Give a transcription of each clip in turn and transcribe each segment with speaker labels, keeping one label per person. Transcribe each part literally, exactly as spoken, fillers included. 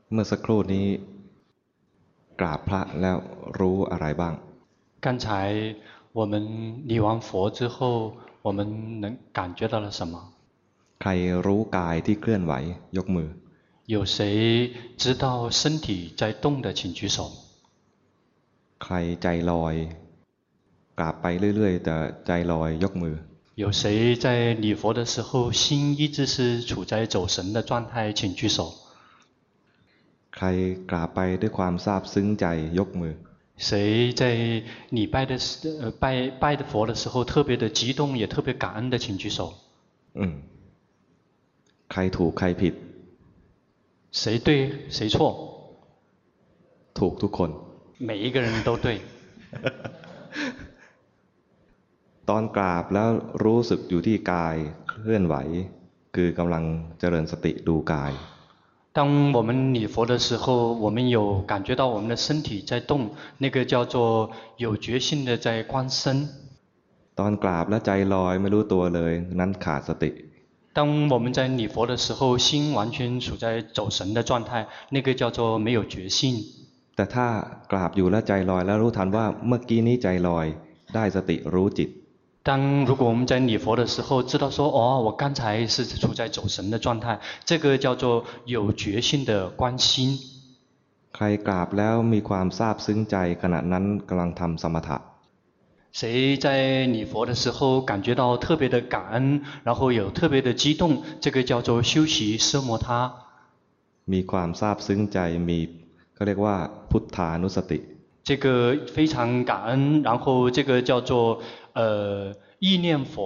Speaker 1: เมื่อสักครู่นี้กราบพระแล้วรู้อะไรบ้าง
Speaker 2: 刚才我们礼完佛之后，我们能感觉到了什么？
Speaker 1: ใครรู้กายที่เคลื่อนไหวยกมือ
Speaker 2: 有谁知道身体在动的，请举手。
Speaker 1: ใครใจลอยกราบไปเรื่อยๆแต่ใจลอยยกมือ
Speaker 2: 有谁在礼佛的时候心一直是处在走神的状态，请举手。
Speaker 1: ใครกราบไปด้วยความซาบซึ้งใจยกมือ
Speaker 2: 谁在礼拜的呃拜拜的佛的时候特别的激动，也特别感恩的，请举手。
Speaker 1: อืมใครถูกใครผิด
Speaker 2: 谁对谁错？
Speaker 1: ถูกทุกคน
Speaker 2: 每一个人都对。
Speaker 1: ตอนกราบแล้วรู้สึกอยู่ที่กายเคลื่อนไหวคือกำลังเจริญสติดูกาย
Speaker 2: 当我们礼佛的时候，我们有感觉到我们的身体在动，那个叫做有觉性的在观身。
Speaker 1: ตอนกราบแล้วใจลอยไม่รู้ตัวเลยนั้นขาดสติ
Speaker 2: 当我们在礼佛的时候，心完全处在走神的状态，那个叫做没有觉性。
Speaker 1: แต่ถ้ากราบอยู่แล้วใจลอยแล้วรู้ทันว่าเมื่อกี้นี้ใจลอยได้สติรู้จิต
Speaker 2: 当如果我们在礼佛的时候知道说，哦，我刚才是处在走神的状态，这个叫做有觉性的观心。
Speaker 1: ใครกราบแล้วมีความซาบซึ้งใจขณะนั้นกำลังทำสมถะ
Speaker 2: 谁在礼佛的时候感觉到特别的感恩，然后有特别的激动，这个叫做修习奢摩他。
Speaker 1: มีความซาบซึ้งใจมีเขาเรียกว่าพุทธานุสติ
Speaker 2: 这个非常感恩，然后这个叫做呃意念佛。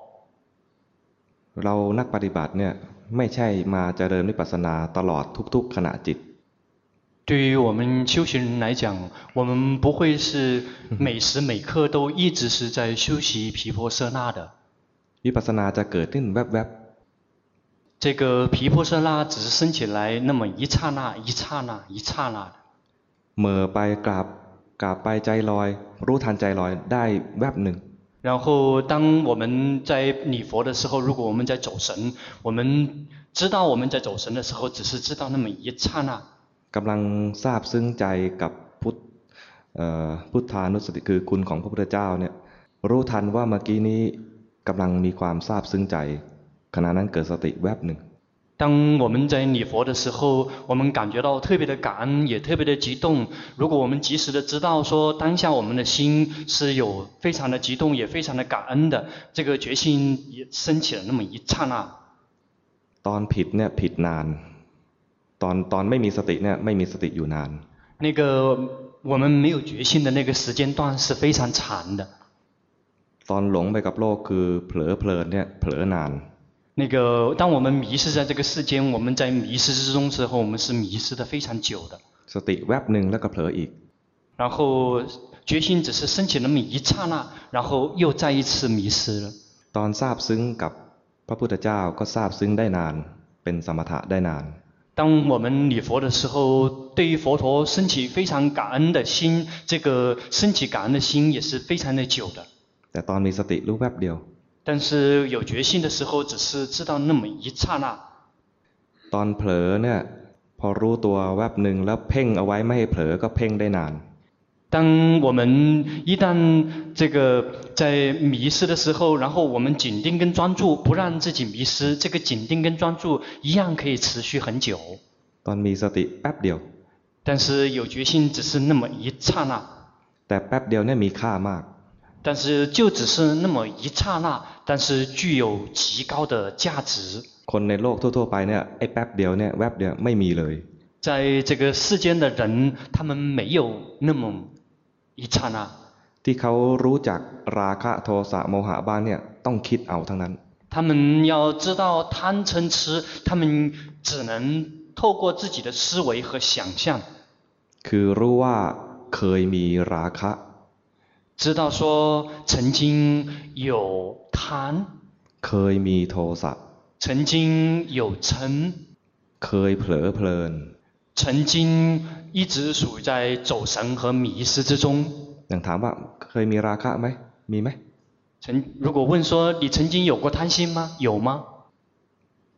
Speaker 1: เรานักปฏิบัติเนี่ยไม่ใช่มาเจริญวิปัสสนาตลอดทุกๆขณะจิต
Speaker 2: 对于我们修行人来讲，我们不会是每时每刻都一直是在修习毗婆舍那的。
Speaker 1: วิปัสสนาจะเกิดขึ้นแวบ
Speaker 2: ๆ这个毗婆舍那只是升起来那么一刹那一刹那一刹那的。
Speaker 1: เมื่อไปกราบกราบไปใจลอยรู้ทันใจลอยได้แวบหนึ่ง
Speaker 2: 然后当我们在礼佛的时候，如果我们在走神，我们知道我们在走神的时候，只是知道那么一刹那。
Speaker 1: กำลังซาบซึ้งใจกับพุทธพุทธานุสติคือคุณของพระพุทธเจ้าเนี่ยรู้ทันว่าเมื่อกี้นี้กำลังมีความซาบซึ้งใจขณะนั้นเกิดสติแวบหนึ่ง
Speaker 2: 当我们在礼佛的时候，我们感觉到特别的感恩，也特别的激动。如果我们及时的知道说当下我们的心是有非常的激动，也非常的感恩的，这个决心也升起了那么一刹那。
Speaker 1: ตอนผิดเนี่ยผิดนานตอนตอนไม่มีสติเนี่ยไม่มีสติอยู่นาน
Speaker 2: 那个我们没有觉性的那个时间段是非常长的。
Speaker 1: ตอนหลงไปกับโลกคือเผลอเพลินเนี่ยเผลอนาน
Speaker 2: 那个当我们迷失在这个世间，我们在迷失之中时候，我们是迷失的非常久的。
Speaker 1: สติแวบหนึ่งแล้วก็เผลออีก
Speaker 2: 然后觉性只是升起那么一刹那，然后又再一次迷失了。
Speaker 1: ตอนซาบซึ้งกับพระพุทธเจ้าก็ซาบซึ้งได้นานเป็นสมถะได้นาน
Speaker 2: 当我们礼佛的时候，对于佛陀升起非常感恩的心，这个升起感恩的心也是非常的久的。
Speaker 1: แต่ตอนมีสติรู้แวบเดียว
Speaker 2: 但是有觉性的时候，只是知道那么一刹那。
Speaker 1: ตอนเผลอเนี่ยพอรู้ตัวแวบหนึ่งแล้วเพ่งเอาไว้ไม่ให้เผลอก็เพ่งได้นาน
Speaker 2: 当我们一旦这个在迷失的时候，然后我们紧盯跟专注，不让自己迷失，这个紧盯跟专注一样可以持续很久。
Speaker 1: ตอนมีสติแป๊บเดียว
Speaker 2: 但是有觉性只是那么一刹那。
Speaker 1: แต่แป๊บเดียวเนี่ยมีค่ามาก
Speaker 2: 但是就只是那么一刹那，但是具有极高的价值。
Speaker 1: คนในโลกทั่วๆไปเนี่ยไอ้แป๊บเดียวเนี่ยแวบเดียวไม่มีเลย
Speaker 2: 在这个世间的人，他们没有那么一刹那。
Speaker 1: ที่เขารู้จักราคะโทสะโมหะบ้างเนี่ยต้องคิดเอาทั้งนั้น
Speaker 2: 他们要知道贪嗔痴，他们只能透过自己的思维和想象。
Speaker 1: คือรู้ว่าเคยมีราคะ
Speaker 2: 知道说曾经有贪
Speaker 1: เคยมีโทสะ
Speaker 2: 曾经有嗔
Speaker 1: เคยเผลอเพลิน
Speaker 2: 曾经一直属于在走神和迷失之中
Speaker 1: อย่างถามว่าเคยมีราคะไหมมีไหม
Speaker 2: 曾如果问说你曾经有过贪心吗有吗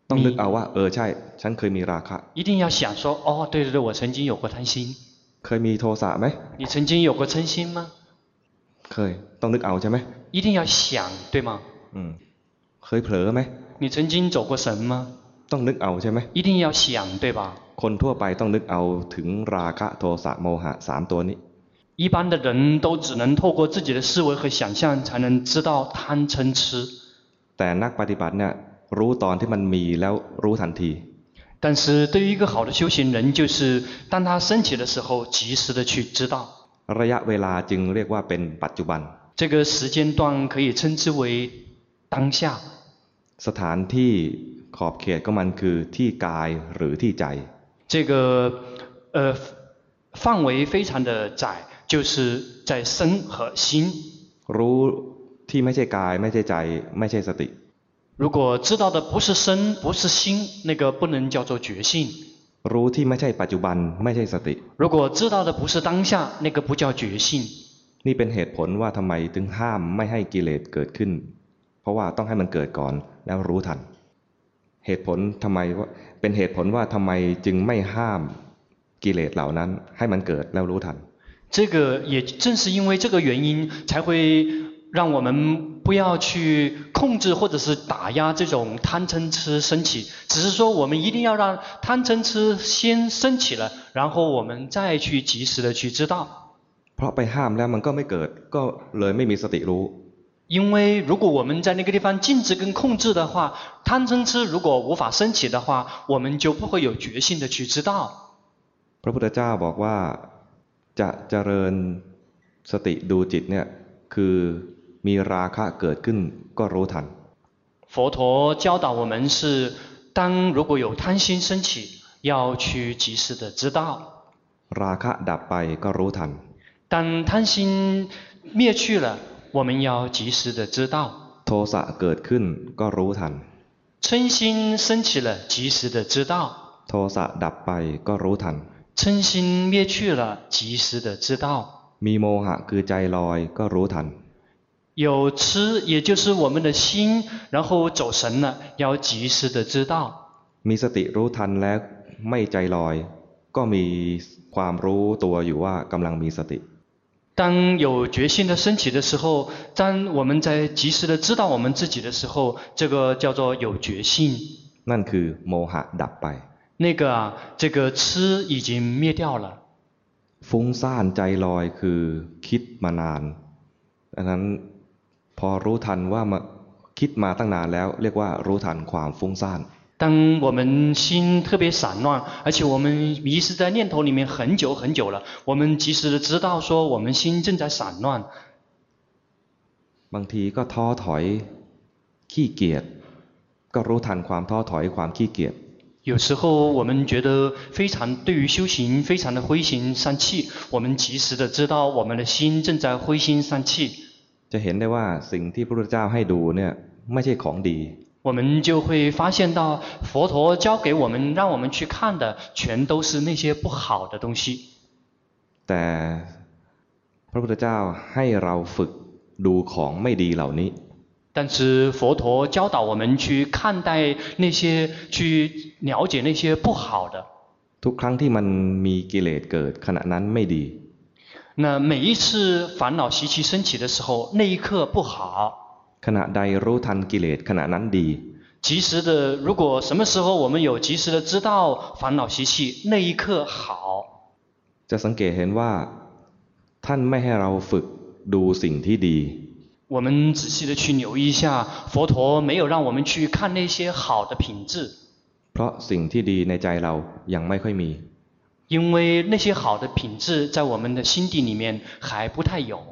Speaker 1: ต้องนึกเอาว่าเออใช่ฉันเคยมีราคะ
Speaker 2: 一定要想说哦对对对我曾经有过贪心
Speaker 1: เคยมีโทสะไหม
Speaker 2: 你曾经有过嗔心吗
Speaker 1: เคยต้องนึกเอาใช่ไหม
Speaker 2: 一定要想对吗
Speaker 1: อืมเคยเผลอไหม
Speaker 2: 你曾经走过神吗
Speaker 1: ต้องนึกเอาใช่ไหม
Speaker 2: 一定要想对吧
Speaker 1: คนทั่วไปต้องนึกเอาถึงราคะโทสะโมหะสามตัวนี้
Speaker 2: 一般的人都只能透过自己的思维和想象才能知道贪嗔痴
Speaker 1: แต่นักปฏิบัติเนี่ยรู้ตอนที่มันมีแล้วรู้ทันที
Speaker 2: 但是对于一个好的修行人就是当他升起的时候及时的去知道
Speaker 1: ระยะเวลาจึงเรียกว่าเป็นปัจจุบัน
Speaker 2: 这个时间段可以称之为当下
Speaker 1: สถานที่ขอบเขตก็มันคือที่กายหรือที่ใจ
Speaker 2: 这个呃范围非常的窄就是在身和心
Speaker 1: รู้ที่ไม่ใช่กายไม่ใช่ใจไม่ใช่สติ
Speaker 2: 如果知道的不是身不是心那个不能叫做觉性
Speaker 1: รู้ที่ไม่ใช่ปัจจุบันไม่ใช่สติ
Speaker 2: 如果知道的不是当下那个不叫觉性
Speaker 1: นี่เป็นเหตุผลว่าทำไมถึงห้ามไม่ให้กิเลสเกิดขึ้น เพราะว่าต้องให้มันเกิดก่อนแล้วรู้ทัน เหตุผลทำไมว่าเป็นเหตุผลว่าทำไมจึงไม่ห้ามกิเลสเหล่านั้นให้มันเกิดแล้วรู้ทัน
Speaker 2: 这个也正是因为这个原因才会让我们不要去控制或者是打压这种贪嗔痴升起，只是说我们一定要让贪嗔痴先升起了，然后我们再去及时的去知道。
Speaker 1: เพราะไปห้ามแล้วมันก็ไม่เกิดก็เลยไม่มีสติรู้
Speaker 2: 因为如果我们在那个地方禁止跟控制的话，贪嗔痴如果无法升起的话，我们就不会有觉性的去知道。
Speaker 1: พระพุทธเจ้าบอกว่าจะเจริญสติดูจิตเนี่ยคือมีราคะเกิดขึ้นก็รู้ทัน
Speaker 2: 佛陀教导我们是，当如果有贪心升起，要去及时的知道。
Speaker 1: ราคะดับไปก็รู้ทัน
Speaker 2: 当贪心灭去了，我们要及时的知道。
Speaker 1: โทสะเกิดขึ้นก็รู้ทัน
Speaker 2: 嗔心升起了，及时的知道；
Speaker 1: โทสะดับไปก็รู้ทัน
Speaker 2: 嗔心灭去了，及时的知道。
Speaker 1: มีโมหะคือใจลอยก็รู้ทัน
Speaker 2: 有痴，也就是我们的心，然后走神了，要及时的知道。
Speaker 1: มีสติรู้ทันแล้วไม่ใจลอย ก็มีความรู้ตัวอยู่ว่ากำลังมีสติ
Speaker 2: 当有觉性的升起的时候，当我们在及时的知道我们自己的时候，这个叫做有觉性。
Speaker 1: นั่นคือโมหะดับไป
Speaker 2: 那个啊，这个痴已经灭掉了。
Speaker 1: ฟุ้งซ่านใจลอยคือคิดมานานดังนั้นพอรู้ทันว่ามาคิดมาตั้งนานแล้วเรียกว่ารู้ทันความฟุ้งซ่าน
Speaker 2: 当我们心特别散乱，而且我们迷失在念头里面很久很久了，我们及时的知道说我们心正在散乱。
Speaker 1: บางทีก็ท้อถอยขี้เกียจก็รู้ทันความท้อถอยความขี้เกียจ
Speaker 2: 有时候我们觉得非常对于修行非常的灰心丧气，我们及时的知道我们的心正在灰心丧气。
Speaker 1: จะเห็นได้ว่าสิ่งที่พระพุทธเจ้าให้ดูเนี่ยไม่ใช่ของดี
Speaker 2: 我们就会发现到佛陀教给我们让我们去看的全都是那些不好的东西。
Speaker 1: แต่พระพุทธเจ้าให้เราฝึกดูของไม่ดีเหล่านี้
Speaker 2: 但是佛陀教导我们去看待那些，去了解那些不好的。
Speaker 1: ทุกครั้งที่มันมีกิเลสเกิดขณะนั้นไม่ดี
Speaker 2: 那每一次烦恼习气升起的时候，那一刻不好。
Speaker 1: ขณะใดรู้ทันกิเลสขณะนั้นดี
Speaker 2: 及时的，如果什么时候我们有及时的知道烦恼习气，那一刻好。
Speaker 1: จะสังเกตเห็นว่าท่านไม่ให้เราฝึกดูสิ่งที่ดี
Speaker 2: 我们仔细的去留意一下，佛陀没有让我们去看那些好的品质，
Speaker 1: เพราะสิ่งที่ดีในใจเรายังไม่ค่อยมี
Speaker 2: 因为那些好的品质在我们的心底里面还不太有。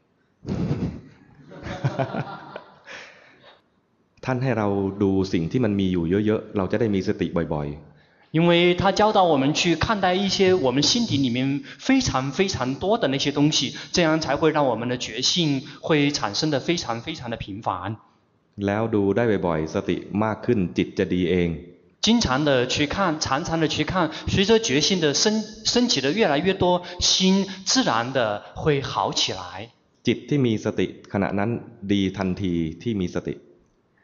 Speaker 1: ท่านให้เราดูสิ่งที่มันมีอยู่เยอะๆเราจะได้มีสติบ่อย
Speaker 2: 因为他教导我们去看待一些我们心底里面非常非常多的那些东西，这样才会让我们的觉性会产生的非常非常的频繁。
Speaker 1: ๆแล้วดูได้บ่อยๆสติมากขึ้นจิตจะดีเอง
Speaker 2: 经常的去看，常常的去看，随着觉性的升升起的越来越多，心自然的会好起来。
Speaker 1: จิตที่มีสติขณะนั้นดีทันทีที่มีสติ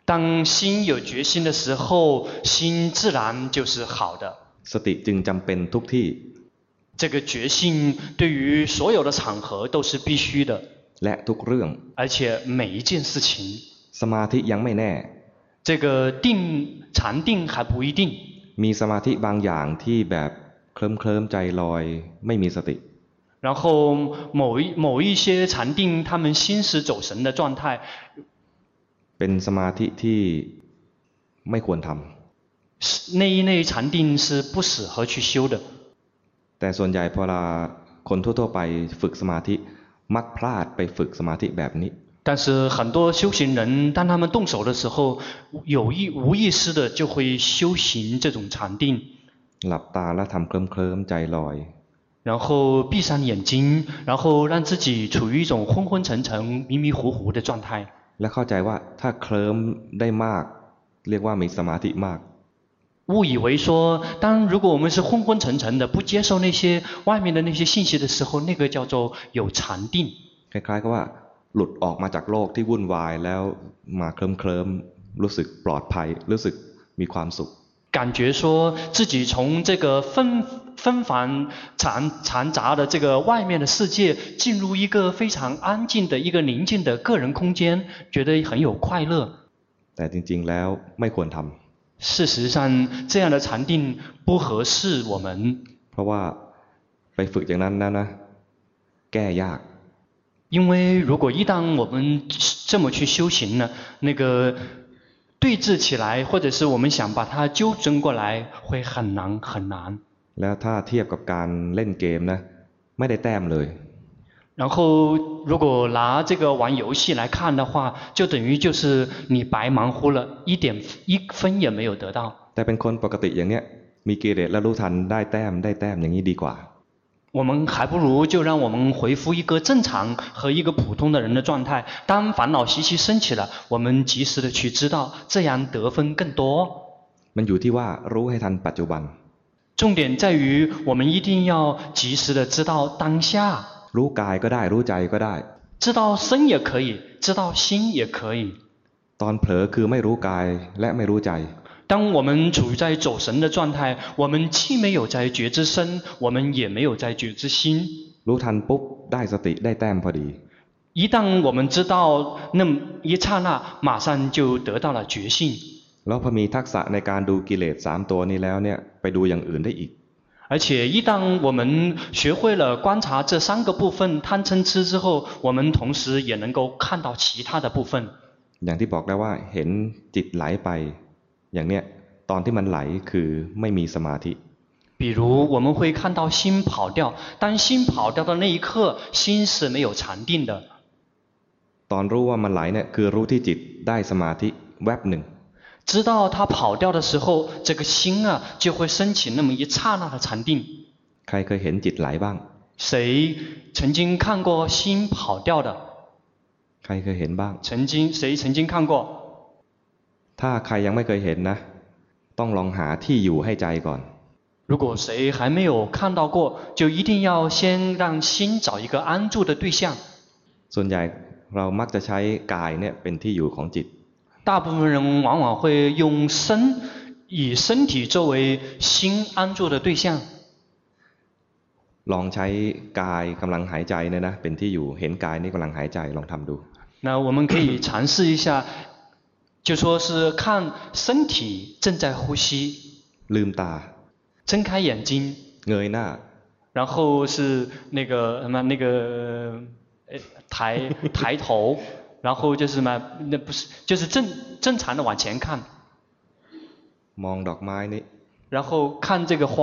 Speaker 2: 当心有决心的时候，心自然就是好的。
Speaker 1: สติจึงจำเป็นทุกที่
Speaker 2: 这个决心对于所有的场合都是必须的，
Speaker 1: และทุกเรื่อง
Speaker 2: 而且每一件事情，
Speaker 1: สมาธิยังไม่แน่
Speaker 2: 这个定禅定还不一定。
Speaker 1: มีสมาธิบางอย่างที่แบบเคลิ้มเคลิ้มใจลอยไม่มีสติ
Speaker 2: 然后某一某一些禅定，他们心识走神的状态，
Speaker 1: เป็นสมาธิที่ไม่ควรทำ
Speaker 2: 那一类禅定是不适合去修的。
Speaker 1: แต่ส่วนใหญ่พอเราคนทั่วๆไปฝึกสมาธิมักพลาดไปฝึกสมาธิแบบนี้
Speaker 2: 但是很多修行人，当他们动手的时候，有意无意识的就会修行这种禅定，
Speaker 1: หลับตาแล้วทำเคลิ้มเคลิ้มใจลอย
Speaker 2: 然后闭上眼睛，然后让自己处于一种昏昏沉沉、迷迷糊糊的状态。
Speaker 1: และเข้าใจว่าถ้าเคลิ้มได้มากเรียกว่ามีสมาธิมาก
Speaker 2: 误以为说，当如果我们是昏昏沉沉的，不接受那些外面的那些信息的时候，那个叫做有禅定。
Speaker 1: คล้ายๆกับว่าหลุดออกมาจากโลกที่วุ่นวายแล้วมาเคลิ้มเคลิ้มรู้สึกปลอดภัยรู้สึกมีความสุข
Speaker 2: 感觉说自己从这个纷纷繁缠缠杂的这个外面的世界，进入一个非常安静的一个宁静的个人空间，觉得很有快乐。
Speaker 1: แต่จริงๆแล้วไม่ควรทำ
Speaker 2: 事实上，这样的禅定不合适我们，
Speaker 1: เพราะว่าไปฝึกอย่างนั้นนะนะแก้ยาก
Speaker 2: 因为如果一旦我们这么去修行呢，那个对峙起来，或者是我们想把它纠正过来，会很难很难。
Speaker 1: แล้วถ้าเทียบกับการเล่นเกมนะไม่ได้แต้มเลย
Speaker 2: 然后，如果拿这个玩游戏来看的话，就等于就是你白忙活了，一点一分也没有得到。
Speaker 1: แต่เป็นคนปกติอย่างเนี้ยมีกิเลสแล้วรู้ทันได้แต้มได้แต้มอย่างนี้ดีกว่า
Speaker 2: 我们还不如就让我们回复一个正常和一个普通的人的状态。当烦恼习气升起了，我们及时的去知道，这样得分更多。
Speaker 1: มันอยู่ที่ว่ารู้ให้ทันปัจจุบัน
Speaker 2: 重点在于我们一定要及时的知道当下，
Speaker 1: รู้กายก็ได้รู้ใจก็ได้
Speaker 2: 知道身也可以，知道心也可以。
Speaker 1: ตอนเผลอคือไม่รู้กายและไม่รู้ใจ
Speaker 2: 当我们处于在走神的状态，我们既没有在觉知身，我们也没有在觉知心。
Speaker 1: รู้ทันปุ๊บได้สติได้แต้มพอดี
Speaker 2: 一旦我们知道那么一刹那，马上就得到了觉性。
Speaker 1: แล้วพอมีทักษะในการดูกิเลสสามตัวนี้แล้วเนี่ยไปดูอย่างอื่นได้อีก
Speaker 2: 而且一旦我们学会了观察这三个部分贪嗔痴之后，我们同时也能够看到其他的部分。
Speaker 1: อย่างที่บอกได้ว่าเห็นจิตไหลไปอย่างเนี้ยตอนที่มันไหลคือไม่มีสมาธิ
Speaker 2: 比如我们会看到心跑掉，当心跑掉的那一刻，心是没有禅定的。
Speaker 1: ตอนรู้ว่ามันไหลเนี่ยคือรู้ที่จิตได้สมาธิแวบหนึ่ง
Speaker 2: 知道它跑掉的时候，这个心啊就会升起那么一刹那的禅定。
Speaker 1: ใครเคยเห็นจิตไหลบ้าง
Speaker 2: 谁曾经看过心跑掉的？
Speaker 1: ใครเคยเห็นบ้าง
Speaker 2: 曾经谁曾经看过？
Speaker 1: ถ้าใครยังไม่เคยเห็นนะต้องลองหาที่อยู่ให้ใจก่อน
Speaker 2: 如果谁还没有看到过，就一定要先让心找一个安住的对象。
Speaker 1: ส่วนใหญ่เรามักจะใช้กายเนี่ยเป็นที่อยู่ของจิต
Speaker 2: 大部分人往往会用身，以身体作为心安住的对象。
Speaker 1: ลองใช้กายกำลังหายใจเนี่ยนะเป็นที่อยู่เห็นกายนี่กำลังหายใจลองทำดู
Speaker 2: 那我们可以尝试一下，就说是看身体正在呼吸，
Speaker 1: ลืมตา
Speaker 2: 睁开眼睛，
Speaker 1: เงยหน้า
Speaker 2: 然后是那个什么那个呃抬抬头，然后就是什么那不是就是正正常的往前看，
Speaker 1: มองดอกไม้นี่
Speaker 2: 然后看这个花，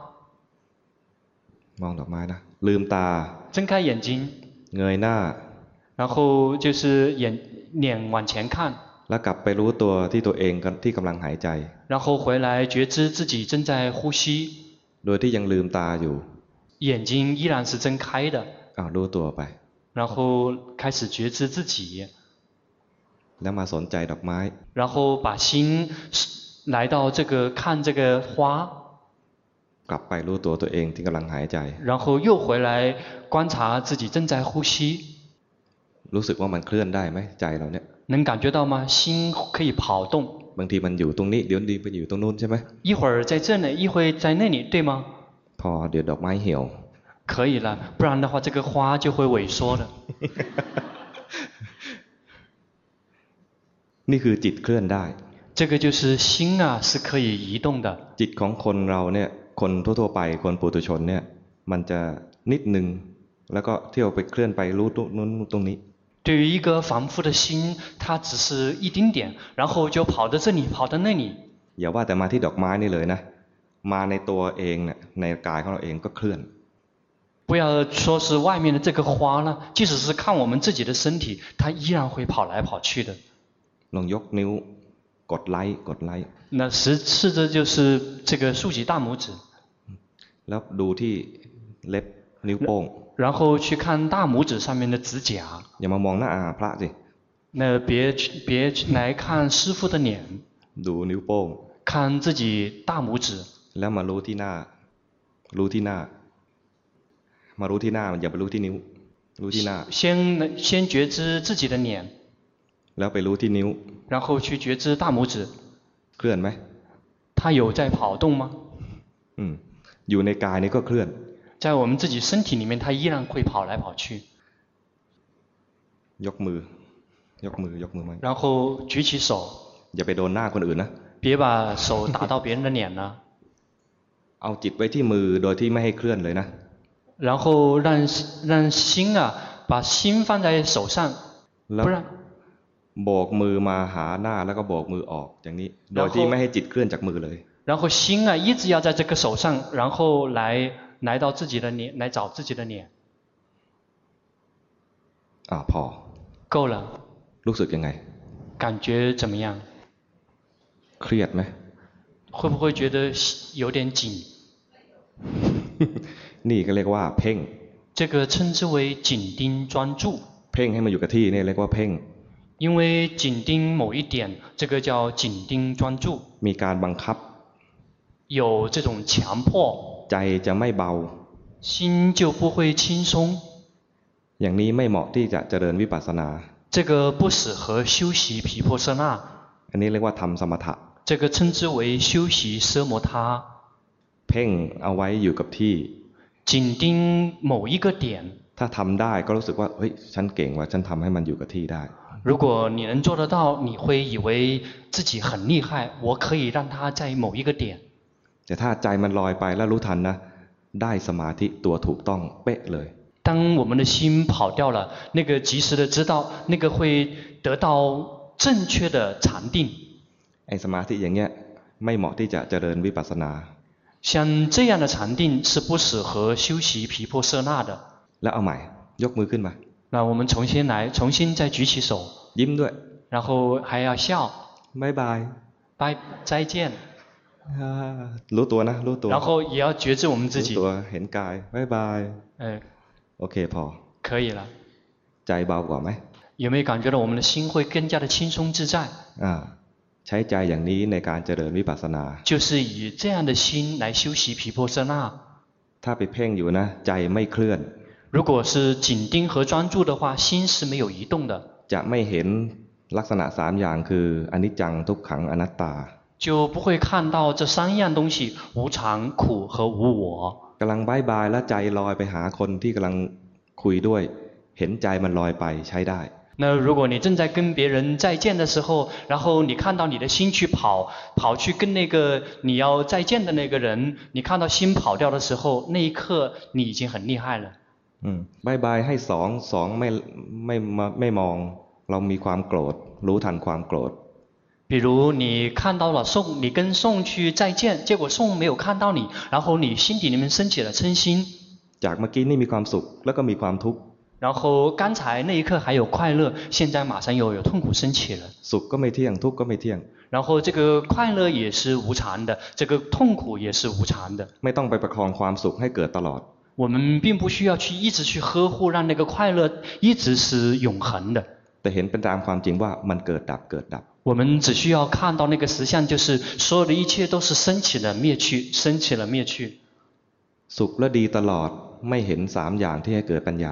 Speaker 1: มองดอกไม้นะลืมตา
Speaker 2: 睁开眼睛，
Speaker 1: เงยหน้า
Speaker 2: 然后就是眼脸往前看，
Speaker 1: แล้วกลับไปรู้ตัวที่ตัวเองที่กำลังหายใจ
Speaker 2: 然后回来觉知自己正在呼吸，
Speaker 1: โดยที่ยังลืมตาอยู่
Speaker 2: 眼睛依然是睁开的，
Speaker 1: อ้าวรู้ตัวไป
Speaker 2: 然后开始觉知自己，
Speaker 1: แล้วมาสนใจดอกไม้
Speaker 2: 然后把心来到这个看这个花，
Speaker 1: กลับไปรู้ตัวตัวเองที่กำลังหายใจ
Speaker 2: 然后又回来观察自己正在呼吸，
Speaker 1: รู้สึกว่ามันเคลื่อนได้ไหมใจเราเนี่ย
Speaker 2: 能感觉到吗？心可以跑动。
Speaker 1: บางทีมันอยู่ตรงนี้เดี๋ยวดีไปอยู่ตรงนู้นใช่ไหม
Speaker 2: 一会儿在这里，一会儿在那里，对吗？
Speaker 1: พอเดี๋ยวดอกไม้เหี่ยว
Speaker 2: 可以了，不然的话，这个花就会萎缩的。
Speaker 1: นี่คือจิตเคลื่อนได้
Speaker 2: 这个就是心啊，是可以移动的。
Speaker 1: จิตของคนเราเนี่ยคนทั่วๆไปคนปุถุชนเนี่ยมันจะนิดนึงแล้วก็เที่ยวไปเคลื่อนไปรู้ตรงนู้นตรงนี้
Speaker 2: 对于一个凡夫的心，它只是一丁点，然后就跑到这里，跑到那里。
Speaker 1: อย่าว่าแต่มาที่ดอกไม้นี่เลยนะมาในตัวเองเนี่ยในกายของเราเองก็เคลื่อน
Speaker 2: 不要说是外面的这个花了，即使是看我们自己的身体，它依然会跑来跑去的。
Speaker 1: ลองยกนิ้วกดไลค์กดไลค์
Speaker 2: 那试试着就是这个竖起大拇指，
Speaker 1: แล้วดูที่เล็บนิ้วโป้ง
Speaker 2: 然后去看大拇指上面的指甲。
Speaker 1: อย่ามามองหน้าอาพระสิ
Speaker 2: 那别别来看师父的脸，
Speaker 1: ดูนิ้วโป้ง
Speaker 2: 看自己大拇指，
Speaker 1: แล้วมารู้ที่หน้ารู้ที่หน้ามารู้ที่หน้าอย่าไปรู้ที่นิ้วรู้ที่หน้า
Speaker 2: 先先觉知自己的脸，
Speaker 1: แล้วไปรู้ที่นิ้ว
Speaker 2: 然后去觉知大拇指，
Speaker 1: เคลื่อนไหม
Speaker 2: 它有在跑动吗？
Speaker 1: อืมอยู่ในกายนี่ก็เคลื่อน
Speaker 2: 在我们自己身体里面，它依然会跑来跑去。
Speaker 1: ยกมือยกมือยกมือมา
Speaker 2: 然后举起手，
Speaker 1: อย่าไปโดนหน้าคนอื่นนะ
Speaker 2: 别把手打到别人的脸了，
Speaker 1: เอาจิตไว้ที่มือโดยที่ไม่ให้เคลื่อนเลยนะ
Speaker 2: 然后让让心啊，把心放在手上，
Speaker 1: แล้ว
Speaker 2: 不然
Speaker 1: โบกมือมาหาหน้าแล้วก็โบกมือออกอย่างนี้ โดยที่ไม่ให้จิตเคลื่อนจากมือเลย
Speaker 2: 然后心啊一直要在这个手上，然后来来到自己的脸，来找自己的脸。
Speaker 1: อ่าพอ
Speaker 2: 够了，
Speaker 1: รู้สึกยังไง
Speaker 2: 感觉怎么样？
Speaker 1: เครียดไหม
Speaker 2: 会不会觉得有点紧？
Speaker 1: นี่ก็เรียกว่าเพ่ง
Speaker 2: 这个称之为紧盯专注，
Speaker 1: เพ่งให้มันอยู่กับที่เนี่ยเรียกว่าเพ่ง
Speaker 2: 因为紧盯某一点，这个叫紧盯专注，
Speaker 1: มีการบังคับ
Speaker 2: 有这种强迫，
Speaker 1: ใจจะไม่เบา
Speaker 2: 心就不会轻松。
Speaker 1: อย่างนี้ไม่เหมาะที่จะเจริญวิปัสสนา
Speaker 2: 这个不适合修习毗婆舍那，
Speaker 1: อันนี้เรียกว่าทำสมถะ
Speaker 2: 这个称之为修习奢摩他，
Speaker 1: เพ่งเอาไว้อยู่กับที่
Speaker 2: 紧盯某一个点。
Speaker 1: ถ้าทำได้ก็รู้สึกว่าเฮ้ยฉันเก่งว่าฉันทำให้มันอยู่กับที่ได้
Speaker 2: 如果你能做得到，你会以为自己很厉害，我可以让它在某一个点。
Speaker 1: แต่ถ้าใจมันลอยไปแล้วรู้ทันนะได้สมาธิตัวถูกต้องเป๊ะเลย
Speaker 2: 当我们的心跑掉了，那个及时的知道，那个会得到正确的禅定。
Speaker 1: ไอ้สมาธิอย่างเงี้ยไม่เหมาะที่จะเจริญวิปัสสนา
Speaker 2: 像这样的禅定是不适合修习毗婆舍那的。
Speaker 1: แล้วเอาใหม่ยกมือขึ้นมา
Speaker 2: 那我们重新来，重新再举起手，
Speaker 1: ยิ้มด้วย
Speaker 2: 然后还要笑，
Speaker 1: บ๊ายบาย
Speaker 2: 拜再见，
Speaker 1: อ่ารู้ตัวนะรู้ตัว
Speaker 2: 然后也要觉知我们自
Speaker 1: รู้
Speaker 2: 己
Speaker 1: ตัว。เห็นกายบ๊ายบาย
Speaker 2: 呃，
Speaker 1: โอเคพอ
Speaker 2: 可以了。
Speaker 1: ใจเบากว่าไหม
Speaker 2: 有没有感觉到我们的心会更加的轻松自在？
Speaker 1: อ่าใช้ใจอย่างนี้ในการเจริญวิปัสสนา
Speaker 2: 就是以这样的心来修习毗婆舍那。
Speaker 1: ถ้าไปเพ่งอยู่นะใจไม่เคลื่อน
Speaker 2: 如果是紧盯和专注的话，心是没有移动的，
Speaker 1: จะไม่เห็นลักษณะสามอย่างคืออนิจจังทุกขังอนัตตา
Speaker 2: 就不会看到这三样东西：无常、苦和无我。
Speaker 1: กำลังบ๊ายบายแล้วใจลอยไปหาคนที่กำลังคุยด้วย เห็นใจมันลอยไปใช้ได้
Speaker 2: 那如果你正在跟别人再见的时候，然后你看到你的心去跑，跑去跟那个你要再见的那个人，你看到心跑掉的时候，那一刻你已经很厉害了。
Speaker 1: อืมบายบายให้สองสองไม่ไม่ไม่ไม่มองเรามีความโกรธรู้ทันความโกรธ
Speaker 2: 比如你看到了宋，你跟宋去再见，结果宋没有看到你，然后你心底里面升起了嗔心，
Speaker 1: จากเมื่อกี้นี่มีความสุขแล้วก็มีความทุกข์
Speaker 2: 然后刚才那一刻还有快乐，现在马上又有痛苦升起了。
Speaker 1: สุขก็ไม่เที่ยงทุกข์ก็ไม่เที่ยง
Speaker 2: 然后这个快乐也是无常的，这个痛苦也是无常的。
Speaker 1: ไม่ต้องไปประคองความสุขให้เกิดตลอด
Speaker 2: 我们并不需要去一直去呵护，让那个快乐一直是永恒的。
Speaker 1: แต่เห็นเป็นตามความจริงว่ามันเกิดดับเกิดดับ
Speaker 2: 我们只需要看到那个实相，就是所有的一切都是升起了灭去，升起了灭去。
Speaker 1: สุขและดีตลอดไม่เห็นสามอย่างที่ให้เกิดปัญญา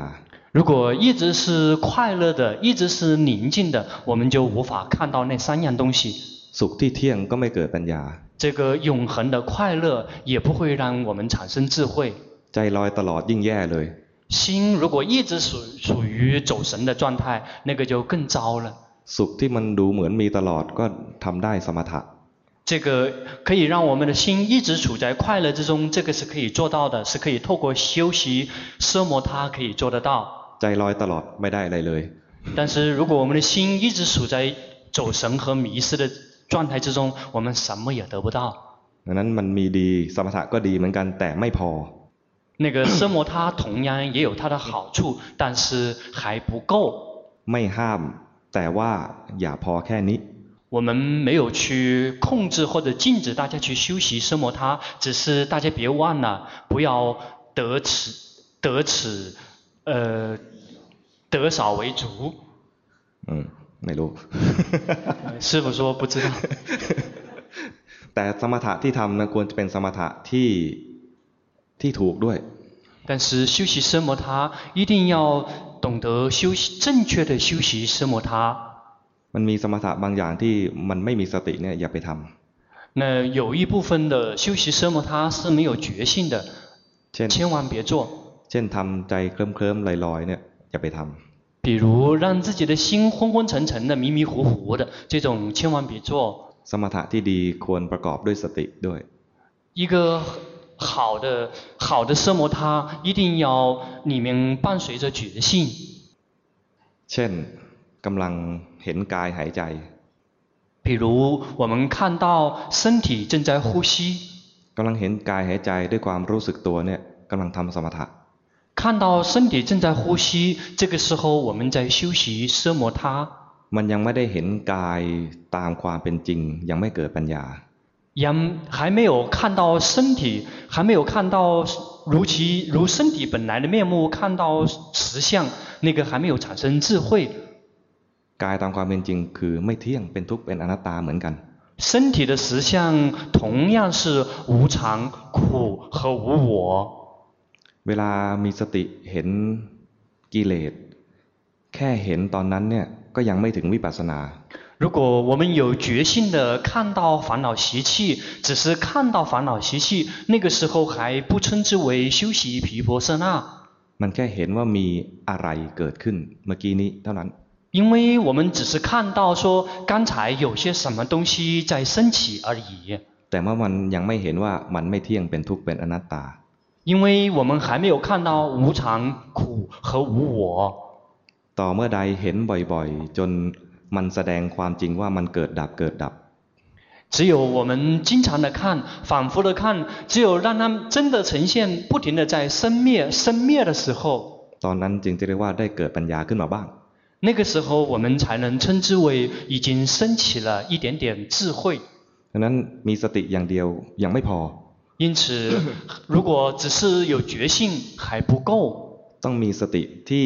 Speaker 2: 如果一直是快乐的，一直是宁静的，我们就无法看到那三样东西。
Speaker 1: สุขที่เที่ยงก็ไม่เกิดปัญญา
Speaker 2: 这个永恒的快乐也不会让我们产生智慧。
Speaker 1: ใจลอยตลอดยิ่งแย่เลย
Speaker 2: 心如果一直属属于走神的状态，那个就更糟了。
Speaker 1: สุขที่มันดูเหมือนมีตลอดก็ทำได้สมถะ
Speaker 2: 这个可以让我们的心一直处在快乐之中，这个是可以做到的，是可以透过修习奢摩他可以做得到。
Speaker 1: ใจลอยตลอดไม่ได้อะไรเลย
Speaker 2: 但是如果我们的心一直处在走神和迷失的状态之中，我们什么也得不到。
Speaker 1: ดังนั้นมันมีดีสมถะก็ดีเหมือนกันแต่ไม่พอ
Speaker 2: 那个奢摩他同样也有它的好处，但是还不够。
Speaker 1: ไม่ห้ามแต่ว่าอย่าพอแค่นี้
Speaker 2: 我们没有去控制或者禁止大家去修习奢摩他，只是大家别忘了，不要得此得此呃得少为足。
Speaker 1: อืมไม่รู้
Speaker 2: 师父说不知道。
Speaker 1: แต่สมถะที่ทำนะควรจะเป็นสมถะที่ที่ถูกด้วย
Speaker 2: 但是修习奢摩他一定要懂得修习正确的修习奢摩他。
Speaker 1: มันมีสมถะบางอย่างที่มันไม่มีสติเนี่ยอย่าไปทำ
Speaker 2: 那有一部分的修习奢摩他是没有觉性的，
Speaker 1: เช่น
Speaker 2: 千万别做。
Speaker 1: เช่นทำใจเคลิ้มเคลิ้มลอยๆเนี่ยอย่าไปทำ
Speaker 2: 比如让自己的心昏昏沉沉的、迷迷糊糊的，这种千万别做。
Speaker 1: สมถะที่ดีควรประกอบด้วยสติด้วย
Speaker 2: 一个好的好的奢摩他一定要里面伴随着觉性。
Speaker 1: เช่นกำลังเห็นกายหายใจ
Speaker 2: 比如我们看到身体正在呼吸，
Speaker 1: กำลังเห็นกายหายใจด้วยความรู้สึกตัวเนี่ยกำลังทำสมถะ
Speaker 2: 看到身体正在呼吸，这个时候我们在修习奢摩他。
Speaker 1: มันยังไม่ได้เห็นกายตามความเป็นจริงยังไม่เกิดปัญญา
Speaker 2: ยัง还没有看到身体，还没有看到如其如身体本来的面目，看到实相，那个还没有产生智慧。
Speaker 1: กายตามความเป็นจริงคือไม่เที่ยงเป็นทุกข์เป็นอนัตตาเหมือนกัน
Speaker 2: 身体的实相同样是无常、苦和无我。
Speaker 1: เวลามีสติเห็นกิเลสแค่เห็นตอนนั้นเนี่ยก็ยังไม่ถึงวิปัสสนา
Speaker 2: 如果我们有觉性的看到烦恼习气，只是看到烦恼习气，那个时候还不称之为修习毗婆舍那。
Speaker 1: มันแค่เห็นว่ามีอะไรเกิดขึ้นเมื่อกี้นี้เท่านั้น
Speaker 2: 因为我们只是看到说刚才有些什么东西在升起而已。
Speaker 1: แต่ว่ามันยังไม่เห็นว่ามันไม่เที่ยงเป็นทุกข์เป็นอนัตตา
Speaker 2: 因为我们还没有看到无常、苦和无我。
Speaker 1: ต่อเมื่อใดเห็นบ่อยๆจนมันแสดงความจริงว่ามันเกิดดับเกิดดับ
Speaker 2: 只有我们经常的看，反复的看，只有让它们真的呈现，不停的在生灭、生灭的时候，
Speaker 1: ตอนนั้นจึงจะเรียกว่าได้เกิดปัญญาขึ้นมาบ้าง
Speaker 2: 那个时候我们才能称之为已经升起了一点点智慧。
Speaker 1: ดังนั้นมีสติอย่างเดียวยังไม่พอ
Speaker 2: 因此，如果只是有觉性还不够，
Speaker 1: ต้องมีสติที่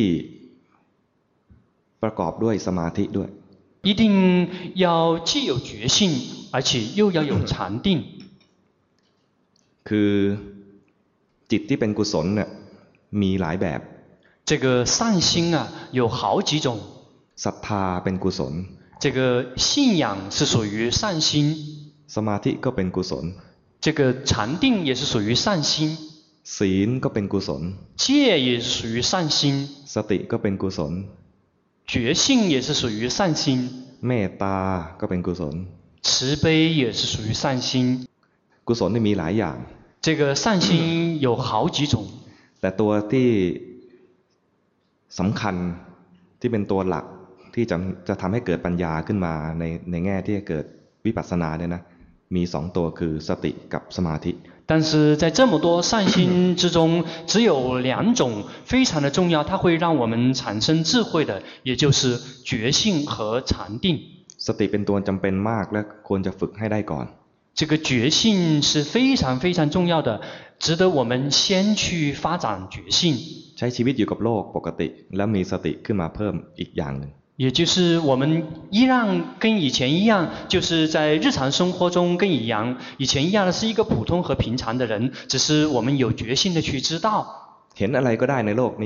Speaker 1: ประกอบด้วยสมาธิด้วย
Speaker 2: 一定要既有觉性，而且又要有禅定。
Speaker 1: คือจิตที่เป็นกุศลเนี่ยมีหลายแบบ
Speaker 2: 这个善心啊，有好几种。
Speaker 1: ศรัทธาเป็นกุศล
Speaker 2: 这个信仰是属于善心，
Speaker 1: สมาธิก็เป็นกุศล
Speaker 2: 这个禅定也是属于善心，
Speaker 1: ศีลก็เป็นกุศล
Speaker 2: 戒也是属于善心，
Speaker 1: สติก็เป็นกุศล
Speaker 2: 觉性也是属于善心，
Speaker 1: เมตตาก็เป็นกุศล
Speaker 2: 慈悲也是属于善心。
Speaker 1: กุศลนี่มีหลายอย่าง
Speaker 2: 这个善心有好几种，
Speaker 1: แต่ตัวที่สำคัญที่เป็นตัวหลักที่จะจะทำให้เกิดปัญญาขึ้นมาในในแง่ที่จะเกิดวิปัสสนาเนี่ยนะมีสองตัวคือสติกับสมาธิ
Speaker 2: 但是在这么多善心之中，只有两种非常的重要，它会让我们产生智慧的，也就是觉性和禅定。
Speaker 1: สติเป็นตัวจำเป็นมากและควรจะฝึกให้ได้ก่อน
Speaker 2: 这个觉性是非常非常重要的，值得我们先去发展觉性。
Speaker 1: ใช้ชีวิตอยู่กับโลกปกติแล้วมีสติขึ้นมาเพิ่มอีกอย่างหนึ่ง
Speaker 2: 也就是我们依然跟以前一样，就是在日常生活中跟一样，以前一样的是一个普通和平常的人，只是我们有觉性的去知道。
Speaker 1: เห็นอะไรก็ได้ในโลกนี้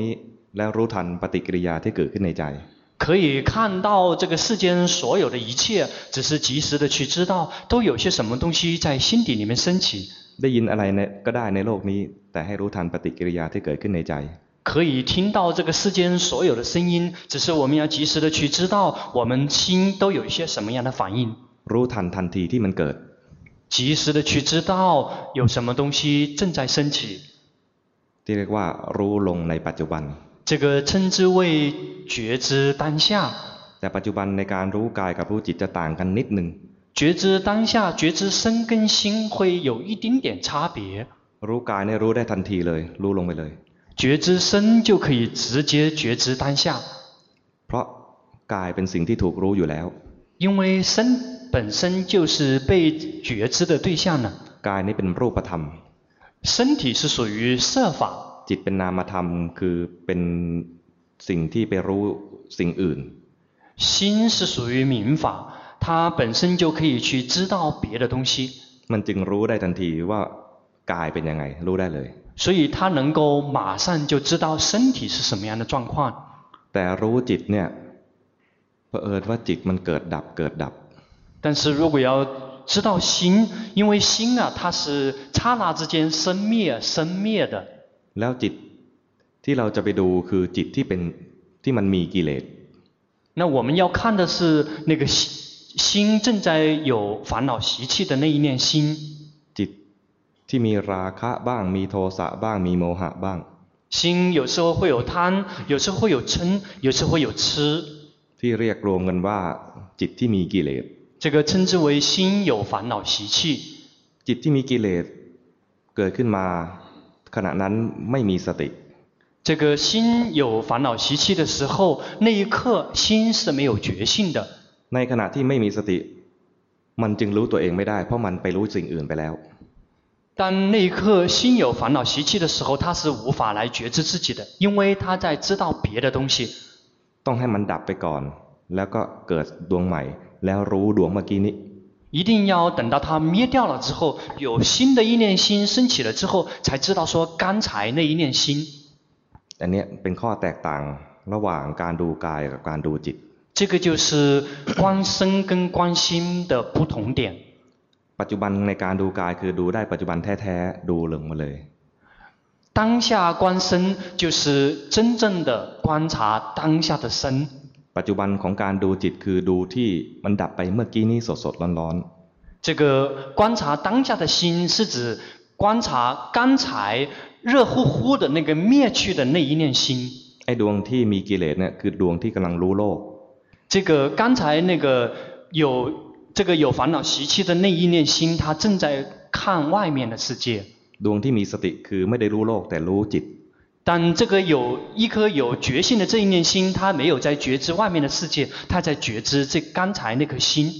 Speaker 1: แล้วรู้ทันปฏิกิริยาที่เกิดขึ้นในใจ
Speaker 2: 可以看到这个世间所有的一切，只是及时的去知道，都有些什么东西在心底里面升起。
Speaker 1: ได้ยินอะไรก็ได้ในโลกนี้แต่ให้รู้ทันปฏิกิริยาที่เกิดขึ้นในใจ
Speaker 2: 可以听到这个世间所有的声音，只是我们要及时的去知道，我们心都有一些什么样的反应。
Speaker 1: รู้ทันทันทีที่มันเกิด
Speaker 2: 及时的去知道有什么东西正在升起。
Speaker 1: ที่เรียกว่ารู้ลงในปัจจุบัน
Speaker 2: 这个称之为觉知当下。
Speaker 1: แต่ปัจจุบันในการรู้กายกับรู้จิตจะต่างกันนิดนึง
Speaker 2: 觉知当下，觉知身跟心会有一丁点差别。
Speaker 1: รู้กายเนี่ยรู้ได้ทันทีเลยรู้ลงไปเลย
Speaker 2: 觉知身就可以直接觉知当下。
Speaker 1: เพราะกายเป็นสิ่งที่ถูกรู้อยู่แล้ว
Speaker 2: 因为身本身就是被觉知的对象呢。
Speaker 1: กายนี้เป็นรูปธรรม
Speaker 2: 身体是属于色法。
Speaker 1: จิตเป็นนามธรรมคือเป็นสิ่งที่ไปรู้สิ่งอื่น
Speaker 2: 心是属于名法，它本身就可以去知道别的东西。
Speaker 1: มันจึงรู้ได้ทันทีว่ากายเป็นยังไงรู้ได้เลย
Speaker 2: 所以它能够马上就知道身体是什么样的状况。
Speaker 1: แต่รู้จิตเนี่ยเผอิญว่าจิตมันเกิดดับเกิดดับ
Speaker 2: 但是如果要知道心，因为心啊，它是刹那之间生灭生灭的。
Speaker 1: แล้วจิตที่เราจะไปดูคือจิตที่เป็นที่มันมีกิเลส
Speaker 2: 那我们要看的是那个心正在有烦恼习气的那一念心。
Speaker 1: จิตที่มีราคะบ้างมีโทสะบ้างมีโมหะบ้าง
Speaker 2: 心有时候会有贪，有时候会有嗔，有时候会有痴。
Speaker 1: ที่เรียกรวมกันว่าจิตที่มีกิเลส
Speaker 2: 这个称之为心有烦恼习气。
Speaker 1: จิตที่มีกิเลสเกิดขึ้นมาขณะนั้นไม่มีสติ
Speaker 2: 这个心有烦恼习气的时候，那一刻心是没有觉性的。
Speaker 1: ในขณะที่ไม่มีสติมันจึงรู้ตัวเองไม่ได้เพราะมันไปรู้สิ่งอื่นไปแล้ว
Speaker 2: 当那一刻心有烦恼习气的时候，他是无法来觉知自己的，因为他在知道别的东西。
Speaker 1: ต้องให้มันดับไปก่อนแล้วก็เกิดดวงใหม่แล้วรู้ดวงเมื่อกี้นี้
Speaker 2: 一定要等到它灭掉了之后，有新的一念心升起了之后，才知道说刚才那一念心。
Speaker 1: อันนี้เป็นข้อแตกต่างระหว่างการดูกายกับการดูจิต
Speaker 2: 这个就是观身跟观心的不同点。
Speaker 1: ปัจจุบันในการดูกายคือดูได้ปัจจุบันแท้ๆดูลงมาเลย
Speaker 2: 当下观身就是真正的观察当下的身。
Speaker 1: ปัจจุบันของการดูจิตคือดูที่มันดับไปเมื่อกี้นี้สดๆร้อน
Speaker 2: ๆ这个观察当下的心是指观察刚才热乎乎的那个灭去的那一念心。
Speaker 1: ไอ้ดวงที่มีกิเลสเนี่ยคือดวงที่กำลังรู้โลก
Speaker 2: 这个刚才那个有这个有烦恼习气的那一念心，它正在看外面的世界。
Speaker 1: ดวงที่มีสติคือไม่ได้รู้โลกแต่รู้จิต
Speaker 2: 但这个有一颗有觉性的这一念心，它没有在觉知外面的世界，它在觉知这刚才那颗心。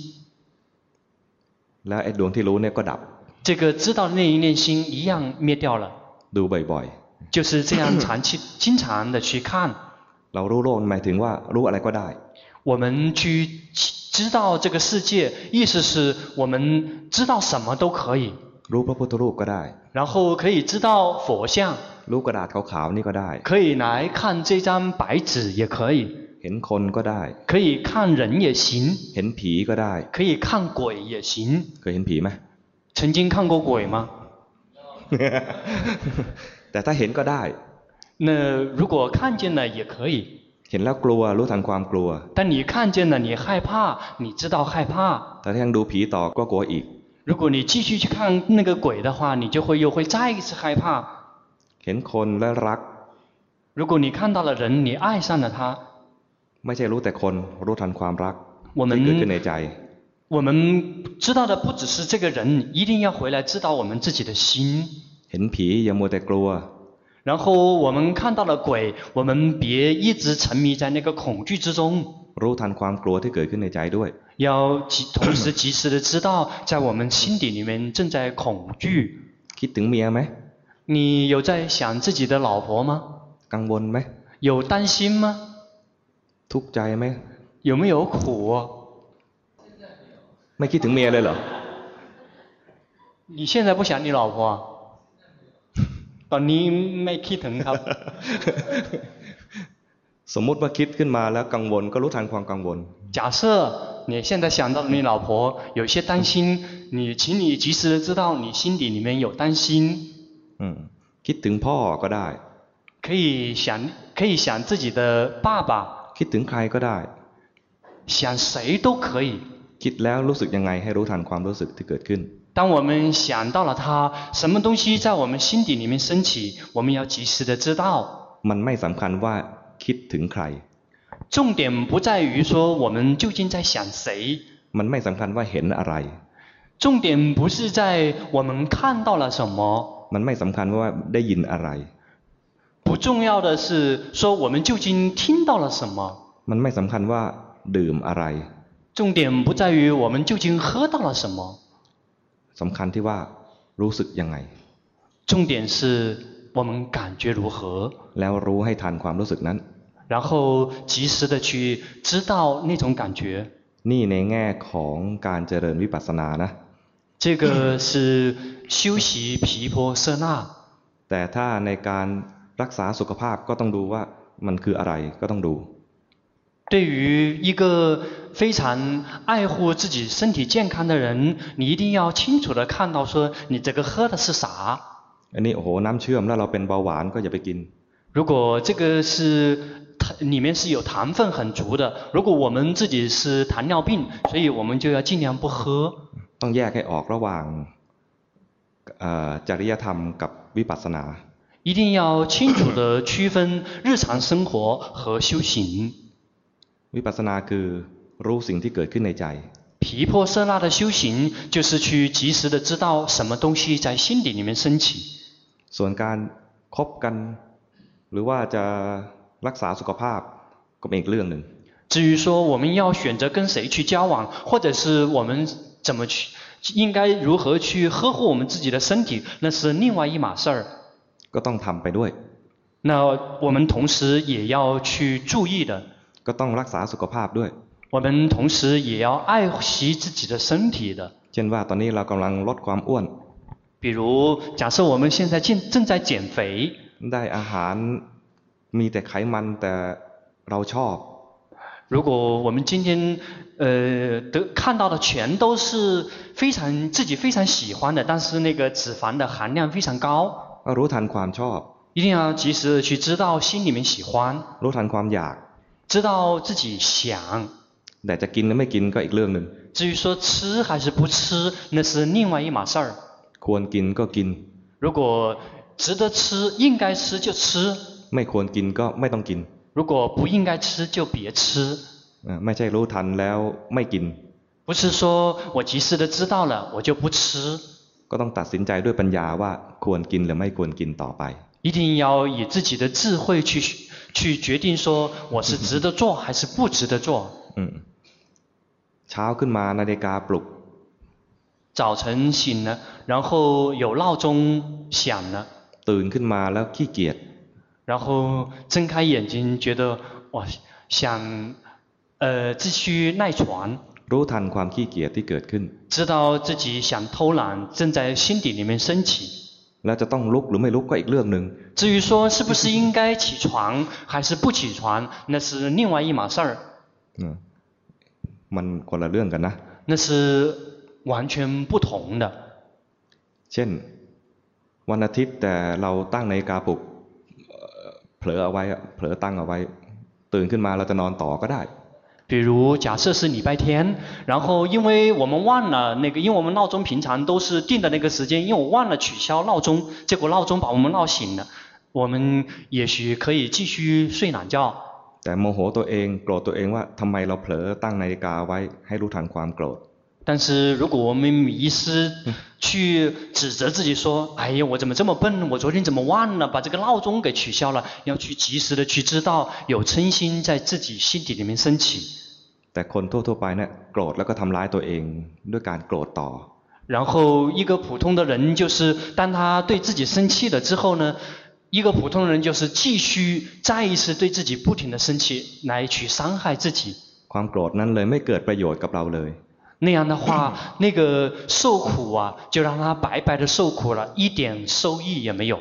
Speaker 1: แล้วไอ้ดวงที่รู้เนี่ยก็ดับ
Speaker 2: 这个知道的那一念心一样灭掉了。
Speaker 1: ดูบ่อย
Speaker 2: ๆ就是这样长期经常的去看。
Speaker 1: เรารู้โลกหมายถึงว่ารู้อะไรก็ได้
Speaker 2: 我们去知道这个世界，意思是我们知道什么都可以。
Speaker 1: รู้พระพุทธรูปก็ได้
Speaker 2: 然后可以知道佛像
Speaker 1: รู้กระดาษขาวๆนี่ก็ได้
Speaker 2: 可以来看这张白纸也可以
Speaker 1: เห็นคนก็ได้
Speaker 2: 可以看人也行
Speaker 1: เห็นผีก็ได้
Speaker 2: 可以看鬼也行
Speaker 1: เคยเห็นผีไหม
Speaker 2: 曾经看过鬼吗
Speaker 1: แต่ถ้าเห็นก็ได้
Speaker 2: 那如果看见了也可以
Speaker 1: เห็นแล้วกลัวรู้ทันความกลัว
Speaker 2: 但你看见了你害怕你知道害怕
Speaker 1: แต่ถ้ายังดูผีต่อก็กลัวอีก
Speaker 2: 如果你继续去看那个鬼的话，你就会又会再一次害怕。
Speaker 1: เห็นคนแล้วรัก
Speaker 2: 如果你看到了人，你爱上了他，
Speaker 1: ไม่ใช่รู้แต่คนรู้ทันความรัก
Speaker 2: ที่
Speaker 1: เกิดขึ้นในใจ
Speaker 2: 我们知道的不只是这个人，一定要回来知道我们自己的心。
Speaker 1: เห็นผีอย่ามัวแต่กลัว
Speaker 2: 然后我们看到了鬼，我们别一直沉迷在那个恐惧之中。
Speaker 1: รู้ทันความกลัวที่เกิดขึ้นในใจด้วย
Speaker 2: 要同时及时的知道在我们心底里面正在恐惧
Speaker 1: คิดถึงเมียไหม
Speaker 2: 你有在想自己的老婆吗
Speaker 1: กังวลไหม
Speaker 2: 有担心吗
Speaker 1: ทุกข์ใจไหม
Speaker 2: 有没有苦
Speaker 1: ไม่คิดถึงเมียเลยเหรอ
Speaker 2: 你现在不想你老婆ตอนนี้ไม่คิดถึงครับ
Speaker 1: สมมุติว่าคิดขึ้นมาแล้วกังวลก็รู้ทันความกังวล
Speaker 2: 假设你现在想到你老婆有些担心，你请你及时的知道你心底里面有担心。
Speaker 1: อืมคิดถึงพ่อก็ได้
Speaker 2: 可以想可以想自己的爸爸，
Speaker 1: คิดถึงใครก็ได้
Speaker 2: 想谁都可以。
Speaker 1: คิดแล้วรู้สึกยังไงให้รู้ทันความรู้สึกที่เกิดขึ้น
Speaker 2: 当我们想到了他，什么东西在我们心底里面升起，我们要及时的知道。
Speaker 1: มันไม่สำคัญว่าคิดถึงใคร
Speaker 2: 重点不在于说我们究竟在想谁，
Speaker 1: มันไม่สำคัญว่าเห็นอะไร
Speaker 2: 重点不是在我们看到了什么，
Speaker 1: มันไม่สำคัญว่าได้ยินอะไร
Speaker 2: 不重要的是说我们究竟听到了什么，
Speaker 1: มันไม่สำคัญว่าดื่มอะไร
Speaker 2: 重点不在于我们究竟喝到了什么，
Speaker 1: สำคัญที่ว่ารู้สึกยังไง
Speaker 2: 重点是我们感觉如何，
Speaker 1: แล้วรู้ให้ทันความรู้สึกนั้น
Speaker 2: 然后及时的去知道那种感觉。
Speaker 1: นี่ในแง่ของการเจริญวิปัสสนานะ
Speaker 2: 这个是修习毗婆舍那。
Speaker 1: แต่ถ้าในการรักษาสุขภาพก็ต้องดูว่ามันคืออะไรก็ต้องดู
Speaker 2: 对于一个非常爱护自己身体健康的人，你一定要清楚的看到说你这个喝的是啥。
Speaker 1: อันนี้โอ้โหน้ำเชื่อมแล้วเราเป็นเบาหวานก็อย่าไปกิน
Speaker 2: 如果这个是里面是有糖分很足的，如果我们自己是糖尿病，所以我们就要尽量不喝。
Speaker 1: ต้องแยกให้ออกระหว่างจริยธรรมกับวิปัสสนา
Speaker 2: 一定要清楚的区分日常生活和修行。
Speaker 1: วิปัสสนาคือรู้สิ่งที่เกิดขึ้นในใจ
Speaker 2: 毗婆舍那的修行就是去及时的知道什么东西在心底里面升起。
Speaker 1: ส่วนการคบกันหรือว่าจะรักษาสุขภาพก็เป็นอีกเรื่องหนึ่ง
Speaker 2: 至于说我们要选择跟谁去交往，或者是我们怎么去应该如何去呵护我们自己的身体，那是另外一码事儿。
Speaker 1: ก็ต้องทำไปด้วย
Speaker 2: 那我们同时也要去注意的
Speaker 1: ก็ต้องรักษาสุขภาพด้วย
Speaker 2: 我们同时也要爱惜自己的身体的
Speaker 1: เช่นว่าตอนนี้เรากำลังลดความอ้วน
Speaker 2: 比如假设我们现在正在减肥
Speaker 1: ได้อาหารมีแต่ไขมันแต่เราชอบ
Speaker 2: 如果我们今天呃得看到的全都是非常自己非常喜欢的，但是那个脂肪的含量非常高，
Speaker 1: รู้ทันความชอบ
Speaker 2: 一定要及时的去知道心里面喜欢，
Speaker 1: รู้ทันความอยาก
Speaker 2: 知道自己想。
Speaker 1: แต่จะกินหรือไม่กินก็อีกเรื่องหนึ่ง
Speaker 2: 至于说吃还是不吃，那是另外一码事儿。
Speaker 1: ควรกินก็กิน
Speaker 2: 如果值得吃，应该吃就吃。
Speaker 1: ไม่ควรกินก็ไม่ต้องกิน
Speaker 2: 如果不应该吃就别吃。
Speaker 1: ไม่ใช่รู้ทันแล้วไม่กิน
Speaker 2: 不是说我及时的知道了我就不吃
Speaker 1: ก็ต้องตัดสินใจด้วยปัญญาว่าควรกินหรือไม่ควรกินต่อไป
Speaker 2: 一定要以自己的智慧去去决定说我是值得做还是不值得做
Speaker 1: เช้าขึ้นมานาฬิกาปลุก
Speaker 2: 早晨醒了然后有闹钟响了
Speaker 1: ตื่นขึ้นมาแล้วขี้เกียจ
Speaker 2: 然后睁开眼睛觉得哇想呃继续赖床
Speaker 1: รู้ทันความขี้เกียจที่เกิดขึ้น
Speaker 2: 知道自己想偷懒正在心底里面升起
Speaker 1: แล้วจะต้องลุกหรือไม่ลุกก็อีกเรื่องหนึ่ง
Speaker 2: 至于说是不是应该起床还是不起床那是另外一码事儿
Speaker 1: มันคนละเรื่องกันนะ
Speaker 2: 那是完全不同的
Speaker 1: เช่นวันอาทิตย์แต่เราตั้งนาฬิกาปลุกเผลอเอาไว้เผลอตั้งเอาไว้ตื่นขึ้นมาเราจะนอนต่อก็ได้
Speaker 2: 比如假设是礼拜天然后因为我们忘了那个因为我们闹钟平常都是定的那个时间因为我忘了取消闹钟结果闹钟把我们闹醒了我们也许可以继续睡懒觉
Speaker 1: แต่โมโหตัวเองโกรธตัวเองว่าทำไมเราเผลอตั้งนาฬิกาไว้ให้รู้ทันความโกรธ
Speaker 2: 但是如果我们迷失去指责自己说哎呀我怎么这么笨我昨天怎么忘了把这个闹钟给取消了要去及时的去知道有嗔心在自己心底里面升起
Speaker 1: แต่คนทั่วๆไปเนี่ยโกรธแล้วก็ทำร้ายตัวเองด้วยการโกรธต่อ
Speaker 2: 然后一个普通的人就是当他对自己生气了之后呢一个普通人就是继续再一次对自己不停的生气来去伤害自己
Speaker 1: ความโกรธนั้นเลยไม่เกิดประโยชน์กับเราเลย
Speaker 2: 那样的话那个受苦啊就让他白白的受苦了一点收益也没有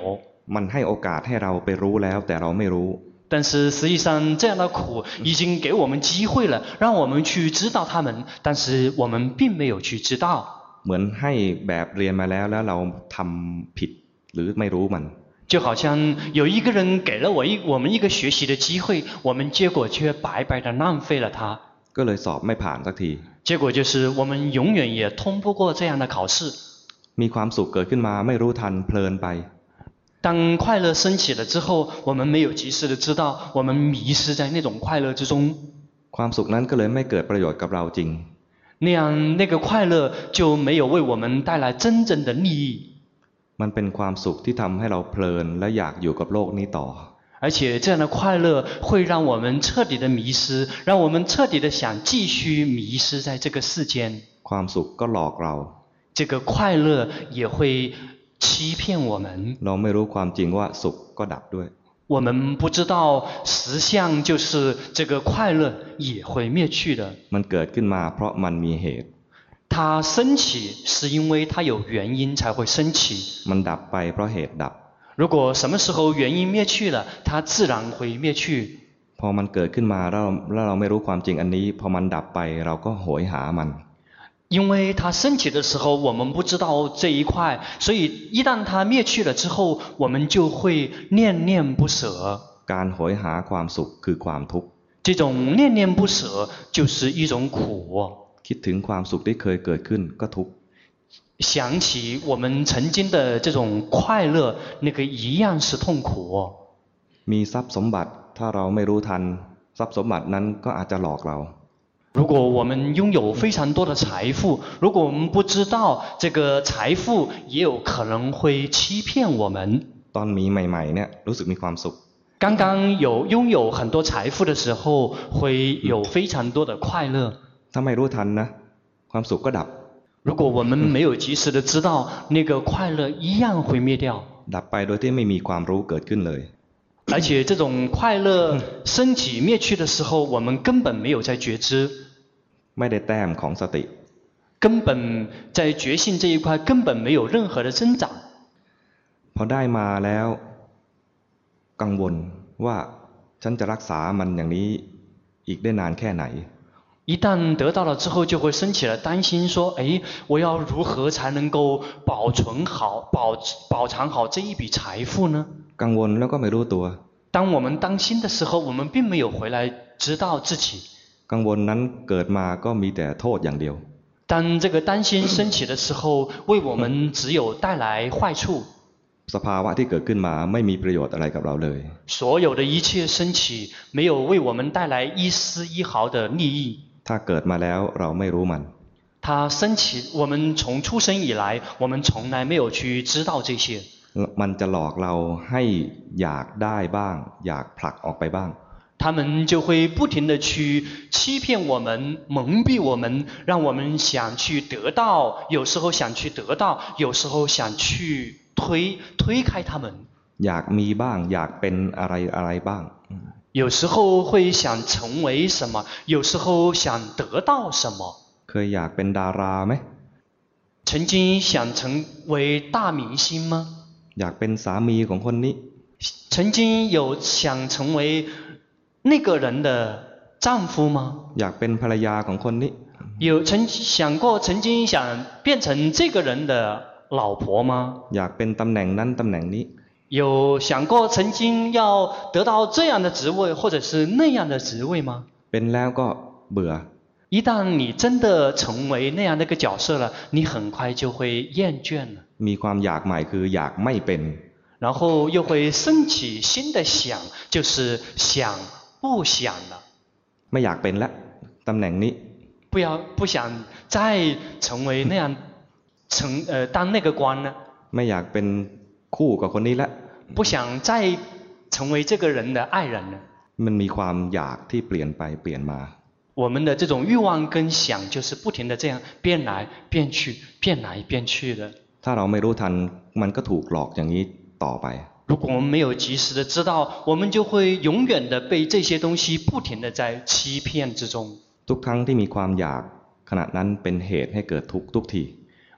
Speaker 1: มันให้โอกาสให้เราไปรู้แล้วแต่เราไม่รู้
Speaker 2: 但是实际上这样的苦已经给我们机会了，让我们去知道它们，但是我们并没有去知道。
Speaker 1: เหมือนให้แบบเรียนมาแล้วแล้วเราทำผิดหรือไม่รู้มัน
Speaker 2: 就好像有一个人给了我一我们一个学习的机会，我们结果却白白的浪费了它。
Speaker 1: ก็เลยสอบไม่ผ่านสักที
Speaker 2: 结果就是我们永远也通不过这样的考试。
Speaker 1: มีความสุขเกิดขึ้นมาไม่รู้ทันเพลินไป
Speaker 2: 当快乐升起了之后，我们没有及时的知道，我们迷失在那种快乐之中。
Speaker 1: ความสุขนั้นก็เลยไม่เกิดประโยชน์กับเราจริง
Speaker 2: 那样那个快乐就没有为我们带来真正的利益。
Speaker 1: มันเป็นความสุขที่ทำให้เราเพลินและอยากอยู่กับโลกนี้ต่อ
Speaker 2: 而且这样的快乐会让我们彻底的迷失，让我们彻底的想继续迷失在这个世间。
Speaker 1: ความสุขก็หลอกเรา
Speaker 2: 这个快乐也会欺骗我们。
Speaker 1: เราไม่รู้ความจริงว่าสุขก็ดับด้วย
Speaker 2: 我们不知道实相就是这个快乐也会灭去的。
Speaker 1: มันเกิดขึ้นมาเพราะมันมีเหตุ
Speaker 2: 它升起是因为它有原因才会升起。
Speaker 1: มันดับไปเพราะเหตุดับ
Speaker 2: 如果什么时候原因灭去了，它自然会灭去。
Speaker 1: พอมันเกิดขึ้นมาแล้วแล้วเราไม่รู้ความจริงอันนี้พอมันดับไปเราก็โหยหามัน
Speaker 2: 因为它升起的时候我们不知道这一块，所以一旦它灭去了之后，我们就会念念不舍。
Speaker 1: การโหยหาความสุขคือความทุกข์
Speaker 2: 这种念念不舍就是一种苦。
Speaker 1: คิดถึงความสุขที่เคยเกิดขึ้นก็ทุกข์
Speaker 2: 想起我们曾经的这种快乐，那个一样是痛苦。
Speaker 1: มีทรัพย์สมบัติถ้าเราไม่รู้ทันทรัพย์สมบัตินั้นก็อาจจะหลอกเรา
Speaker 2: 如果我们拥有非常多的财富，如果我们不知道这个财富也有可能会欺骗我们。
Speaker 1: ตอนมีใหม่ๆเนี่ยรู้สึกมีความสุข
Speaker 2: 刚刚有拥有很多财富的时候，会有非常多的快乐。
Speaker 1: ถ้าไม่รู้ทันนะความสุขก็ดับ
Speaker 2: 如果我们没有及时的知道，那个快乐一样会灭掉。
Speaker 1: ดับไปโดยที่ไม่มีความรู้เกิดขึ้นเลย
Speaker 2: 而且这种快乐升起灭去的时候，我们根本没有在觉知，
Speaker 1: ไม่ได้แต้มของสติ
Speaker 2: 根本在觉性这一块根本没有任何的增长。
Speaker 1: พอได้มาแล้วกังวลว่าฉันจะรักษามันอย่างนี้อีกได้นานแค่ไหน
Speaker 2: 一旦得到了之后，就会升起了担心，说：“哎，我要如何才能够保存好、保保藏好这一笔财富呢？”
Speaker 1: กังวลแล้วก็ไม่รู้ตัว
Speaker 2: 当我们担心的时候，我们并没有回来知道自己。
Speaker 1: กังวลนั้นเกิดมาก็มีแต่โทษอย่างเดียว
Speaker 2: 当这个担心升起的时候，为我们只有带来坏处。
Speaker 1: สภาวะที่เกิดขึ้นมาไม่มีประโยชน์อะไรกับเราเลย
Speaker 2: 所有的一切升起，没有为我们带来一丝一毫的利益。
Speaker 1: ถ้าเกิดมาแล้วเราไม่รู้มัน
Speaker 2: 它升起，我们从出生以来，我们从来没有去知道这些。
Speaker 1: มันจะหลอกเราให้อยากได้บ้างอยากผลักออกไปบ้าง
Speaker 2: 他们就会不停地去欺骗我们，蒙蔽我们，让我们想去得到，有时候想去得到，有时候想去推推开他们。
Speaker 1: อยากมีบ้างอยากเป็นอะไรอะไรบ้าง
Speaker 2: 有时候会想成为什么，有时候想得到什么。
Speaker 1: เคยอยากเป็นดาราไหม
Speaker 2: 曾经想成为大明星吗？
Speaker 1: อยากเป็นสามีของคนนี้
Speaker 2: 曾经有想成为那个人的丈夫吗？
Speaker 1: อยากเป็นภรรยาของคนนี้
Speaker 2: 有曾想过曾经想变成这个人的老婆吗？
Speaker 1: อยากเป็นตำแหน่งนั้นตำแหน่งนี้
Speaker 2: 有想过曾经要得到这样的职位或者是那样的职位吗？
Speaker 1: เป็นแล้วก็เบื่อ
Speaker 2: 一旦你真的成为那样的一个角色了，你很快就会厌倦了，
Speaker 1: มีความอยากใหม่คืออยากไม่เป็น
Speaker 2: 然后又会升起新的想，就是想不想了，
Speaker 1: ไม่อยากเป็นแล้วตำแหน่งนี้
Speaker 2: 不要不想再成为那样成呃当那个官了，
Speaker 1: ไม่อยากเป็นคู่กับคนนี้แล้ว
Speaker 2: 不想再成为这个人的爱人了。
Speaker 1: มันมีความอยากที่เปลี่ยนไปเปลี่ยนมา
Speaker 2: 我们的这种欲望跟想就是不停的这样变来变去变来变去的。
Speaker 1: ถ้าเราไม่รู้ทันมันก็ถูกหลอกอย่างนี้ต่อไป
Speaker 2: 如果我们没有及时的知道，我们就会永远的被这些东西不停的在欺骗之中。
Speaker 1: ทุกครั้งที่มีความอยากขณะนั้นเป็นเหตุให้เกิดทุกข์ทุกที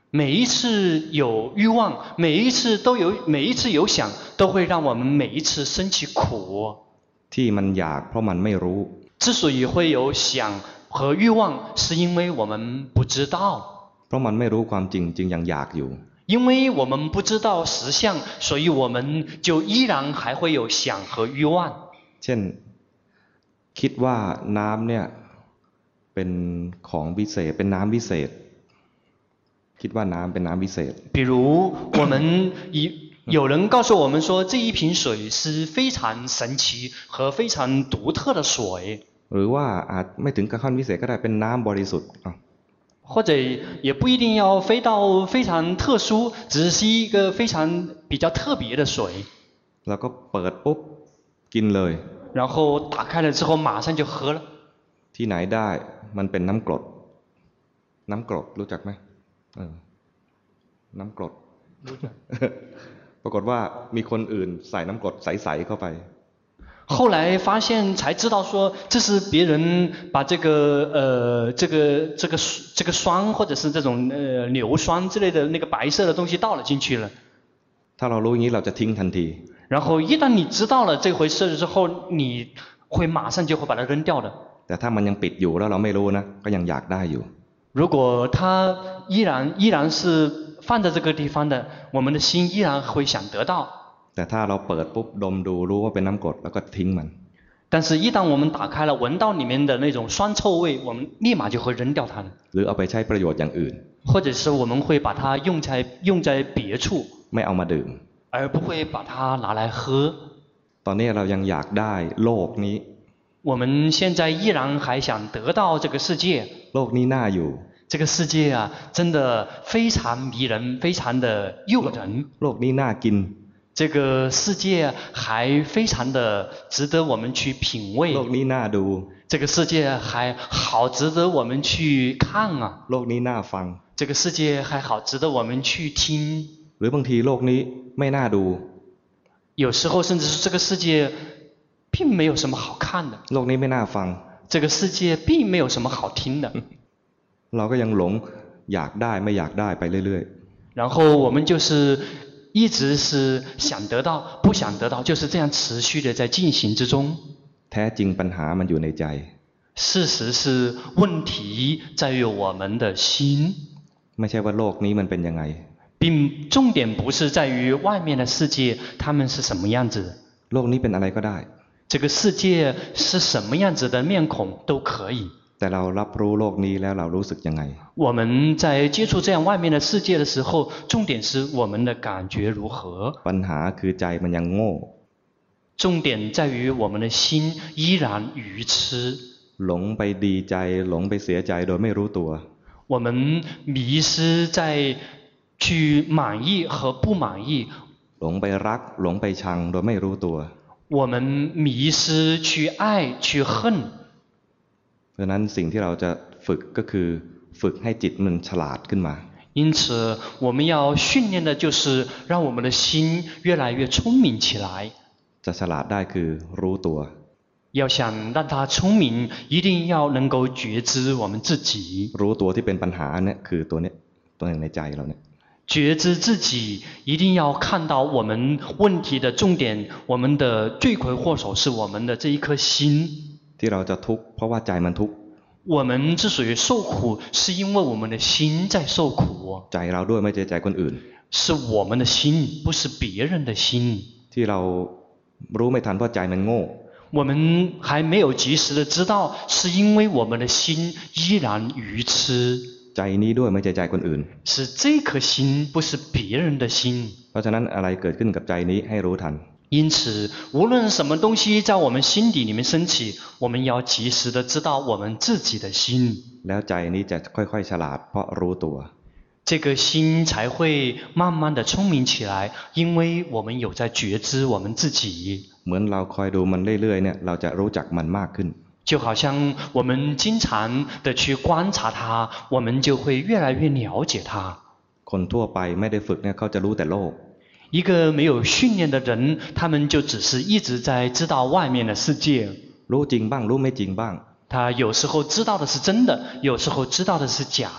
Speaker 2: 每一次有欲望，每一次都有，每一次有想，都会让我们每一次升起苦。
Speaker 1: ที่มันอยากเพราะมันไม่รู้
Speaker 2: 之所以会有想和欲望，是因为我们不知道。
Speaker 1: เพราะมันไม่รู้ความจริงจึงยังอยากอยู่
Speaker 2: 因为我们不知道实相，所以我们就依然还会有想和欲望。
Speaker 1: เช่นคิดว่าน้ำเนี่ยเป็นของวิเศษเป็นน้ำวิเศษคิดว่าน้ำเป็นน้ำวิเศษ
Speaker 2: 比如我们有人告诉我们说这一瓶水是非常神奇和非常独特的水，
Speaker 1: หรือว่าอาจไม่ถึงกับขั้นวิเศษก็ได้เป็นน้ำบริสุทธิ์
Speaker 2: 或者也不一定要飞到非常特殊，只是一个非常比较特别的水。
Speaker 1: เราก็เปิดปุ๊บกินเลย
Speaker 2: 然后打开了之后马上就喝了。
Speaker 1: ที่ไหนได้มันเป็นน้ำกรดน้ำกรดรู้จักไหมเออน้ำกรด ปรากฏว่ามีคนอื่นใส่น้ำกรดใสๆเข้าไป
Speaker 2: 后来发现才知道说这是别人把这个呃这个这个这个霜或者是这种呃硫酸之类的那个白色的东西倒了进去了。
Speaker 1: ถ้าเรารู้อย่างนี้เราจะทิ้งทันที
Speaker 2: 然后一旦你知道了这回事之后，你会马上就会把它扔掉的。
Speaker 1: แต่ถ้ามันยังปิดอยู่แล้วเราไม่รู้นะก็ยังอยากได้อยู่
Speaker 2: 如果它依然依然是放在这个地方的，我们的心依然会想得到。
Speaker 1: แต่ถ้าเราเปิดปุ๊บดมดูรู้ว่าเป็นน้ำกรดแล้วก็ทิ้งมัน
Speaker 2: 但是，一旦我们打开了，闻到里面的那种酸臭味，我们立马就会扔掉它的。
Speaker 1: หรือเอาไปใช้ประโยชน์อย่างอื่น
Speaker 2: 或者是我们会把它用在用在别处，
Speaker 1: ไม่เอามาดื่ม
Speaker 2: 而不会把它拿来喝。
Speaker 1: ตอนนี้เรายังอยากได้โลกนี้
Speaker 2: 我们现在依然还想得到这个世界。
Speaker 1: โลกนี้น่าอยู่
Speaker 2: 这个世界啊，真的非常迷人，非常的诱人。
Speaker 1: โลกนี้น่ากิน
Speaker 2: 这个世界还非常的值得我们去品味。
Speaker 1: โลกนี้น่าดู
Speaker 2: 这个世界还好值得我们去看啊。
Speaker 1: โลกนี้น่าฟัง
Speaker 2: 这个世界还好值得我们去听。
Speaker 1: หรือบางทีโลกนี้ไม่น่าดู
Speaker 2: 有时候甚至是这个世界并没有什么好看的，
Speaker 1: โลกนี้ไม่น่าฟัง
Speaker 2: 这个世界并没有什么好听的。
Speaker 1: เราก็ยังหลงอยากได้ไม่อยากได้ไปเรื่อย
Speaker 2: 然后我们就是一直是想得到不想得到，就是这样持续的在进行之中。
Speaker 1: ๆแท้จริงปัญหามันอยู่ในใจ
Speaker 2: 事实是问题在于我们的心，
Speaker 1: ไม่ใช่ว่าโลกนี้มันเป็นยังไง
Speaker 2: 并重点不是在于外面的世界他们是什么样子的。
Speaker 1: โลกนี้เป็นอะไรก็ได้
Speaker 2: 这个世界是什么样子的面孔都可以。
Speaker 1: แต่เรารับรู้โลกนี้แล้วเรารู้สึกยังไง
Speaker 2: 我们在接触这样外面的世界的时候，重点是我们的感觉如何。
Speaker 1: ปัญหาคือใจมันยังโง่
Speaker 2: 重点在于我们的心依然愚痴。
Speaker 1: หลงไปดีใจหลงไปเสียใจโดยไม่รู้ตัว
Speaker 2: 我们迷失在去满意和不满意，
Speaker 1: หลงไปรักหลงไปชังโดยไม่รู้ตัว
Speaker 2: 我们迷失去爱去恨。
Speaker 1: เพราะฉะนั้นสิ่งที่เราจะฝึกก็คือฝึกให้จิตมันฉลาดขึ้นมา
Speaker 2: 因此，我们要训练的就是让我们的心越来越聪明起来。
Speaker 1: จะฉลาดได้คือรู้ตัว
Speaker 2: 要想让它聪明，一定要能够觉知我们自己。
Speaker 1: รู้ตัวที่เป็นปัญหาเนี่ยคือตัวเนี้ยตัวหนึ่งในใจเราเนี่ย
Speaker 2: 觉知自己，一定要看到我们问题的重点，我们的罪魁祸首是我们的这一颗心。
Speaker 1: ที่เราจะทุกข์เพราะว่าใจมันทุกข์
Speaker 2: 我们之所以受苦，是因为我们的心在受苦，
Speaker 1: ใจเราด้วยไม่ใช่ใจคนอื่น
Speaker 2: 是我们的心，不是别人的心。
Speaker 1: ที่เรารู้ไม่ทันเพราะใจมันโง่
Speaker 2: 我们还没有及时的知道，是因为我们的心依然愚痴，
Speaker 1: ใจนี้ด้วยไม่ใช่ใจคนอื่น
Speaker 2: 是这颗心，不是别人的心。
Speaker 1: เพราะฉะนั้นอะไรเกิดขึ้นกับใจนี้ให้รู้ทัน
Speaker 2: 因此，无论什么东西在我们心底里面升起，我们要及时的知道我们自己的心，
Speaker 1: แล้วใจนี้จะค่อยๆฉลาดเพราะรู้ตัว
Speaker 2: 这个心才会慢慢的聪明起来，因为我们有在觉知我们自己。
Speaker 1: เหมือนเราคอยดูมันเรื่อยๆเนี่ยเราจะรู้จักมันมากขึ้น
Speaker 2: 就好像我们经常的去观察它，我们就会越来越了解它。
Speaker 1: คนทั่วไปไม่ได้ฝึกเนี่ยเขาจะรู้แต่โลก
Speaker 2: 一个没有训练的人，他们就只是一直在知道外面的世界。
Speaker 1: รู้จริงบ้างรู้ไม่จริงบ้าง
Speaker 2: 他有时候知道的是真的，有时候知道的是假的。
Speaker 1: แ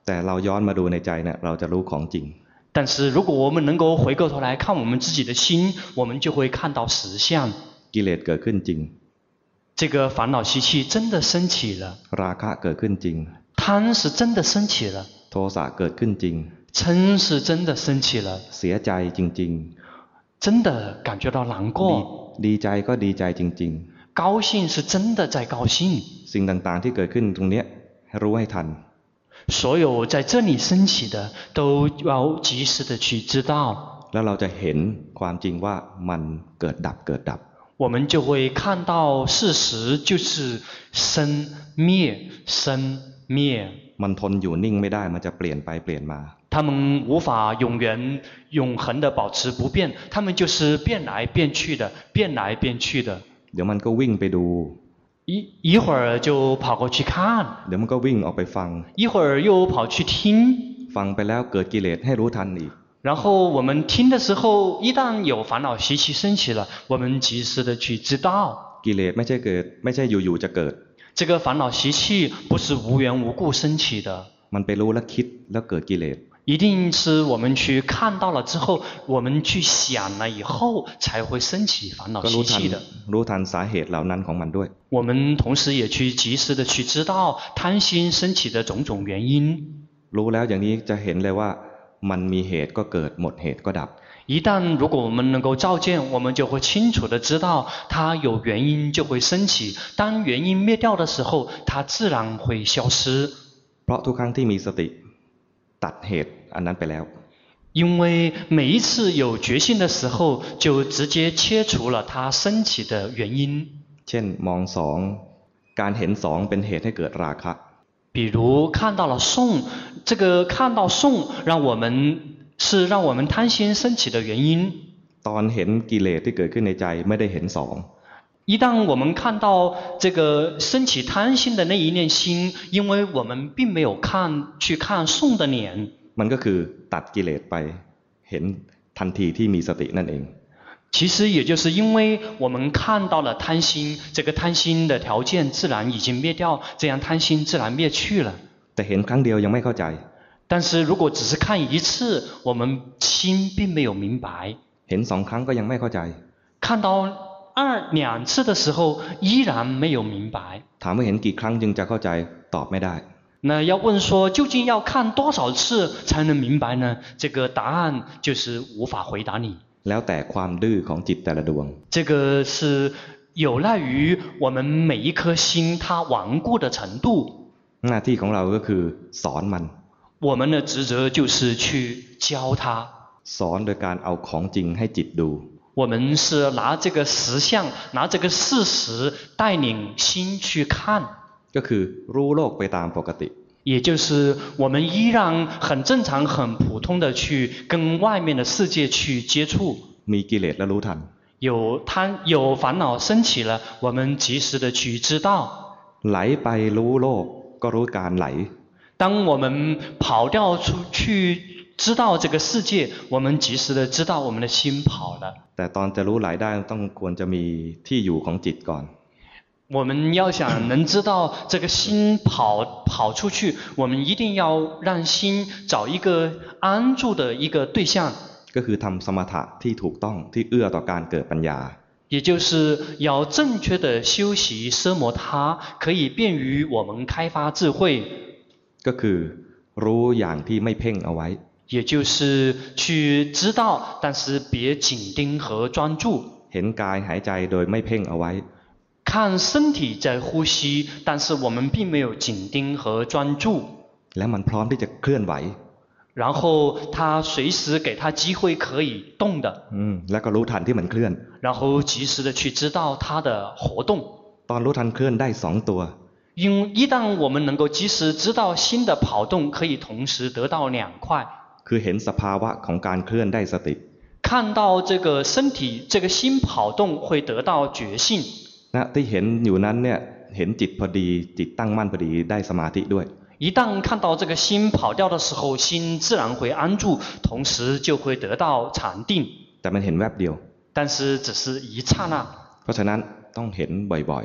Speaker 1: แต่เราย้อนมาดูในใจเนี่ยเราจะรู้ของจริง
Speaker 2: 但是如果我们能够回过头来看我们自己的心，我们就会看到实相。
Speaker 1: กิเลสเกิดขึ้นจริง
Speaker 2: 这个烦恼习气真的升起了，
Speaker 1: ราคะเกิดขึ้นจริง
Speaker 2: 贪是真的升起了，
Speaker 1: โทสะเกิดขึ้นจริง
Speaker 2: 嗔是真的升起了，
Speaker 1: เสียใจจริง
Speaker 2: 真的感觉到难过，
Speaker 1: ๆดีใจก็ดีใจจริง
Speaker 2: 高兴是真的在高兴。
Speaker 1: ๆสิ่งต่างๆที่เกิดขึ้นตรงเนี้ยให้รู้ให้ทัน
Speaker 2: 所有在这里升起的都要及时的去知道，
Speaker 1: แล้วเราจะเห็นความจริงว่ามันเกิดดับเกิดดับ
Speaker 2: 我们就会看到事实就是生灭生灭。
Speaker 1: มันทนอยู่นิ่งไม่ได้มันจะเปลี่ยนไปเปลี่ยนมา
Speaker 2: 他们无法永远永恒的保持不变，他们就是变来变去的，变来变去的。
Speaker 1: เดี๋ยวมันก็วิ่งไปดู
Speaker 2: 一一会儿就跑过去看，
Speaker 1: เดี๋ยวมันก็วิ่งออกไปฟัง
Speaker 2: 一会儿又跑去听。
Speaker 1: ฟังไปแล้วเกิดกิเลสให้รู้ทันอีก
Speaker 2: 然后我们听的时候，一旦有烦恼习气升起了，我们及时的去知道。
Speaker 1: กิเลสไม่ใช่เกิดไม่ใช่อยู่ๆจะเกิด
Speaker 2: 这个烦恼习气不是无缘无故升起的，
Speaker 1: มันไปรู้และคิดแล้วเกิดกิเลส
Speaker 2: 一定是我们去看到了之后，我们去想了以后，才会升起烦恼习气的。
Speaker 1: รู้ทันสาเหตุเหล่านั้นของมันด้วย
Speaker 2: 我们同时也去及时的去知道贪心升起的种种原因。
Speaker 1: รู้แล้วอย่างนี้จะเห็นเลยว่ามันมีเหตุก็เกิดหมดเหตุก็ดับ
Speaker 2: 一旦如果我们能够照见，我们就会清楚的知道，它有原因就会升起，当原因灭掉的时候，它自然会消失。
Speaker 1: เพราะทุกครั้งที่มีสติตัดเหตุอันนั้นไปแล้ว
Speaker 2: 因为每一次有觉性的时候，就直接切除了它升起的原因。
Speaker 1: เช่นมองสองการเห็นสองเป็นเหตุให้เกิดราคะ
Speaker 2: 比如看到了颂，这个看到颂，让我们是让我们贪心升起的原因。
Speaker 1: ตอนเห็นกิเลสที่เกิดขึ้นในใจไม่ได้เห็นสอง
Speaker 2: 一旦我们看到这个升起贪心的那一念心，因为我们并没有看去看颂的脸，
Speaker 1: มันก็คือตัดกิเลสไปเห็นทันทีที่มีสตินั่นเอง
Speaker 2: 其实也就是因为我们看到了贪心，这个贪心的条件自然已经灭掉，这样贪心自然灭去了。
Speaker 1: แต่เห็นครั้งเดียวยังไม่เข้าใจ
Speaker 2: 但是如果只是看一次，我们心并没有明白。
Speaker 1: เห็นสองครั้งก็ยังไม่เข้าใจ
Speaker 2: 看到二两次的时候，依然没有明白。
Speaker 1: ถามว่าเห็นกี่ครั้งจึงจะเข้าใจตอบไม่ได้
Speaker 2: 那要问说究竟要看多少次才能明白呢？这个答案就是无法回答你。
Speaker 1: แล้วแต่ความดื้อของจิตแต่ละดวง
Speaker 2: 这个是有赖于我们每一颗心它顽固的程度。
Speaker 1: หน้าที่ของเราก็คือสอนมัน
Speaker 2: 我们的职责就是去教它。
Speaker 1: สอนโดยการเอาของจริงให้จิตดู
Speaker 2: 我们是拿这个实相，拿这个事实带领心去看。
Speaker 1: ก็คือรู้โลกไปตามปกติ
Speaker 2: 也就是我们依然很正常、很普通的去跟外面的世界去接触。
Speaker 1: มีกิเลสแล้วรู้ทัน
Speaker 2: 有贪有烦恼升起了，我们及时的去知道。
Speaker 1: ไหลไปรู้โลกก็รู้การไหล
Speaker 2: 当我们跑掉出去知道这个世界，我们及时的知道我们的心跑了。
Speaker 1: แต่ตอนจะรู้ไหลได้ต้องควรจะมีที่อยู่ของจิตก่อน
Speaker 2: 我们要想能知道这个心跑跑出去，我们一定要让心找一个安住的一个对象。
Speaker 1: ก็คือทำสมถะที่ถูกต้องที่เอื้อต่อการเกิดปัญญา
Speaker 2: 也就是要正确的修习奢摩他，可以便于我们开发智慧。
Speaker 1: ก็คือรู้อย่างที่ไม่เพ่งเอาไว้
Speaker 2: 也就是去知道，但是别紧盯和专注。
Speaker 1: เห็นกายหายใจโดยไม่เพ่งเอาไว้
Speaker 2: 看身体在呼吸，但是我们并没有紧盯和专注。
Speaker 1: แล้วมันพร้อมที่จะเคลื่อนไหว
Speaker 2: 然后他随时给他机会可以动的，
Speaker 1: อืมแล้วก็รู้ทันที่มันเคลื่อน
Speaker 2: 然后及时的去知道他的活动。
Speaker 1: ตอนรู้ทันเคลื่อนได้สองตัว
Speaker 2: 因一旦我们能够及时知道心的跑动，可以同时得到两块。
Speaker 1: คือเห็นสภาวะของการเคลื่อนได้สติ
Speaker 2: 看到这个身体这个心跑动会得到觉性。
Speaker 1: นะที่เห็นอยู่นั้นเนี่ยเห็นจิตพอดีจิตตั้งมั่นพอดีได้สมาธิด้วย
Speaker 2: 一旦看到这个心跑掉的时候，心自然会安住，同时就会得到禅定。
Speaker 1: แต่มันเห็นแวบเดียว
Speaker 2: 但是只是一刹那，
Speaker 1: เพราะฉะนั้นต้องเห็นบ่อย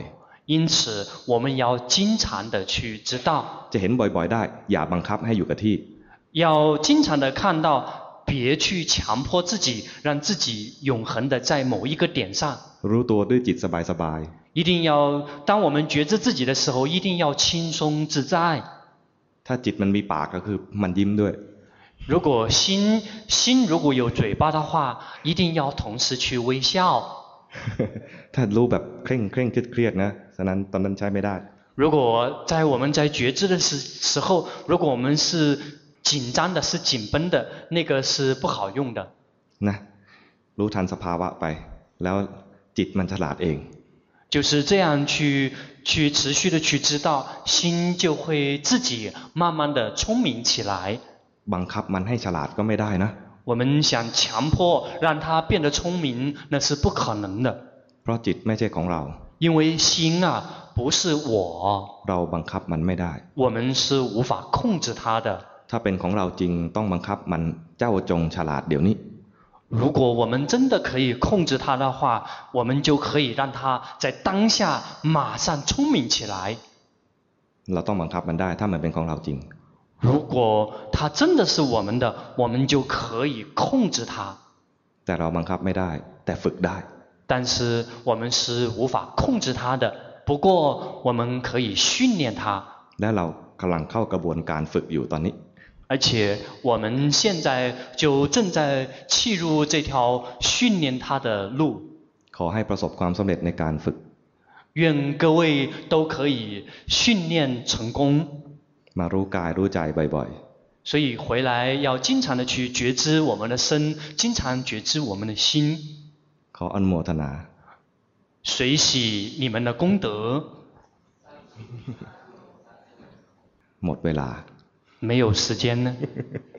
Speaker 2: 因此，我们要经常的去知道，
Speaker 1: จะเห็นบ่อยๆได้อย่าบังคับให้อยู่กับที่
Speaker 2: 要经常的看到，别去强迫自己，让自己永恒的在某一个点上。
Speaker 1: รู้ตัวด้วยจิตสบาย
Speaker 2: 一定要，当我们觉知自己的时候，一定要轻松自在。
Speaker 1: ๆถ้าจิตมันมีปากก็คือมันยิ้มด้วย
Speaker 2: 如果心心如果有嘴巴的话，一定要同时去微笑。
Speaker 1: ถ้ารู้แบบเคร่งเคร่งเครียดๆนะฉะนั้นตอนนั้นใช้ไม่ได้
Speaker 2: 如果在我们在觉知的时时候，如果我们是紧张的，是紧绷的，那个是不好用的。
Speaker 1: นะรู้ทันสภาวะไปแล้วจิตมันฉลาดเอง
Speaker 2: 就是这样去去持续的去知道，心就会自己慢慢的聪明起来。
Speaker 1: บังคับมันให้ฉลาดก็ไม่ได้นะ
Speaker 2: 我们想强迫让它变得聪明，那是不可能的，
Speaker 1: เพราะจิตไม่ใช่ของเรา
Speaker 2: 因为心啊不是我，
Speaker 1: เราบังคับมันไม่ได้
Speaker 2: 我们是无法控制它的。
Speaker 1: ถ้าเป็นของเราจริงต้องบังคับมันเจ้าจงฉลาดเดี๋ยวนี้
Speaker 2: 如果我们真的可以控制它的话，我们就可以让它在当下马上聪明起来。
Speaker 1: เราต้องบังคับมันได้ถ้ามันเป็นของเราจริง
Speaker 2: 如果它真的是我们的，我们就可以控制它。
Speaker 1: แต่เราบังคับไม่ได้แต่ฝึกได้
Speaker 2: 但是我们是无法控制它的，不过我们可以训练它。
Speaker 1: และเรากำลังเข้ากระบวนการฝึกอยู่ตอนนี้
Speaker 2: 而且我们现在就正在契入这条训练它的路。
Speaker 1: ขอให้ประสบความสำเร็จในการฝึก
Speaker 2: 愿各位都可以训练成功。
Speaker 1: มารู้กายรู้ใจบ่อย
Speaker 2: 所以回来要经常的去觉知我们的身，经常觉知我们的心。
Speaker 1: ๆ ขออนุโมทนา
Speaker 2: 随喜你们的功德。
Speaker 1: หมดเวลา
Speaker 2: 没有时间呢。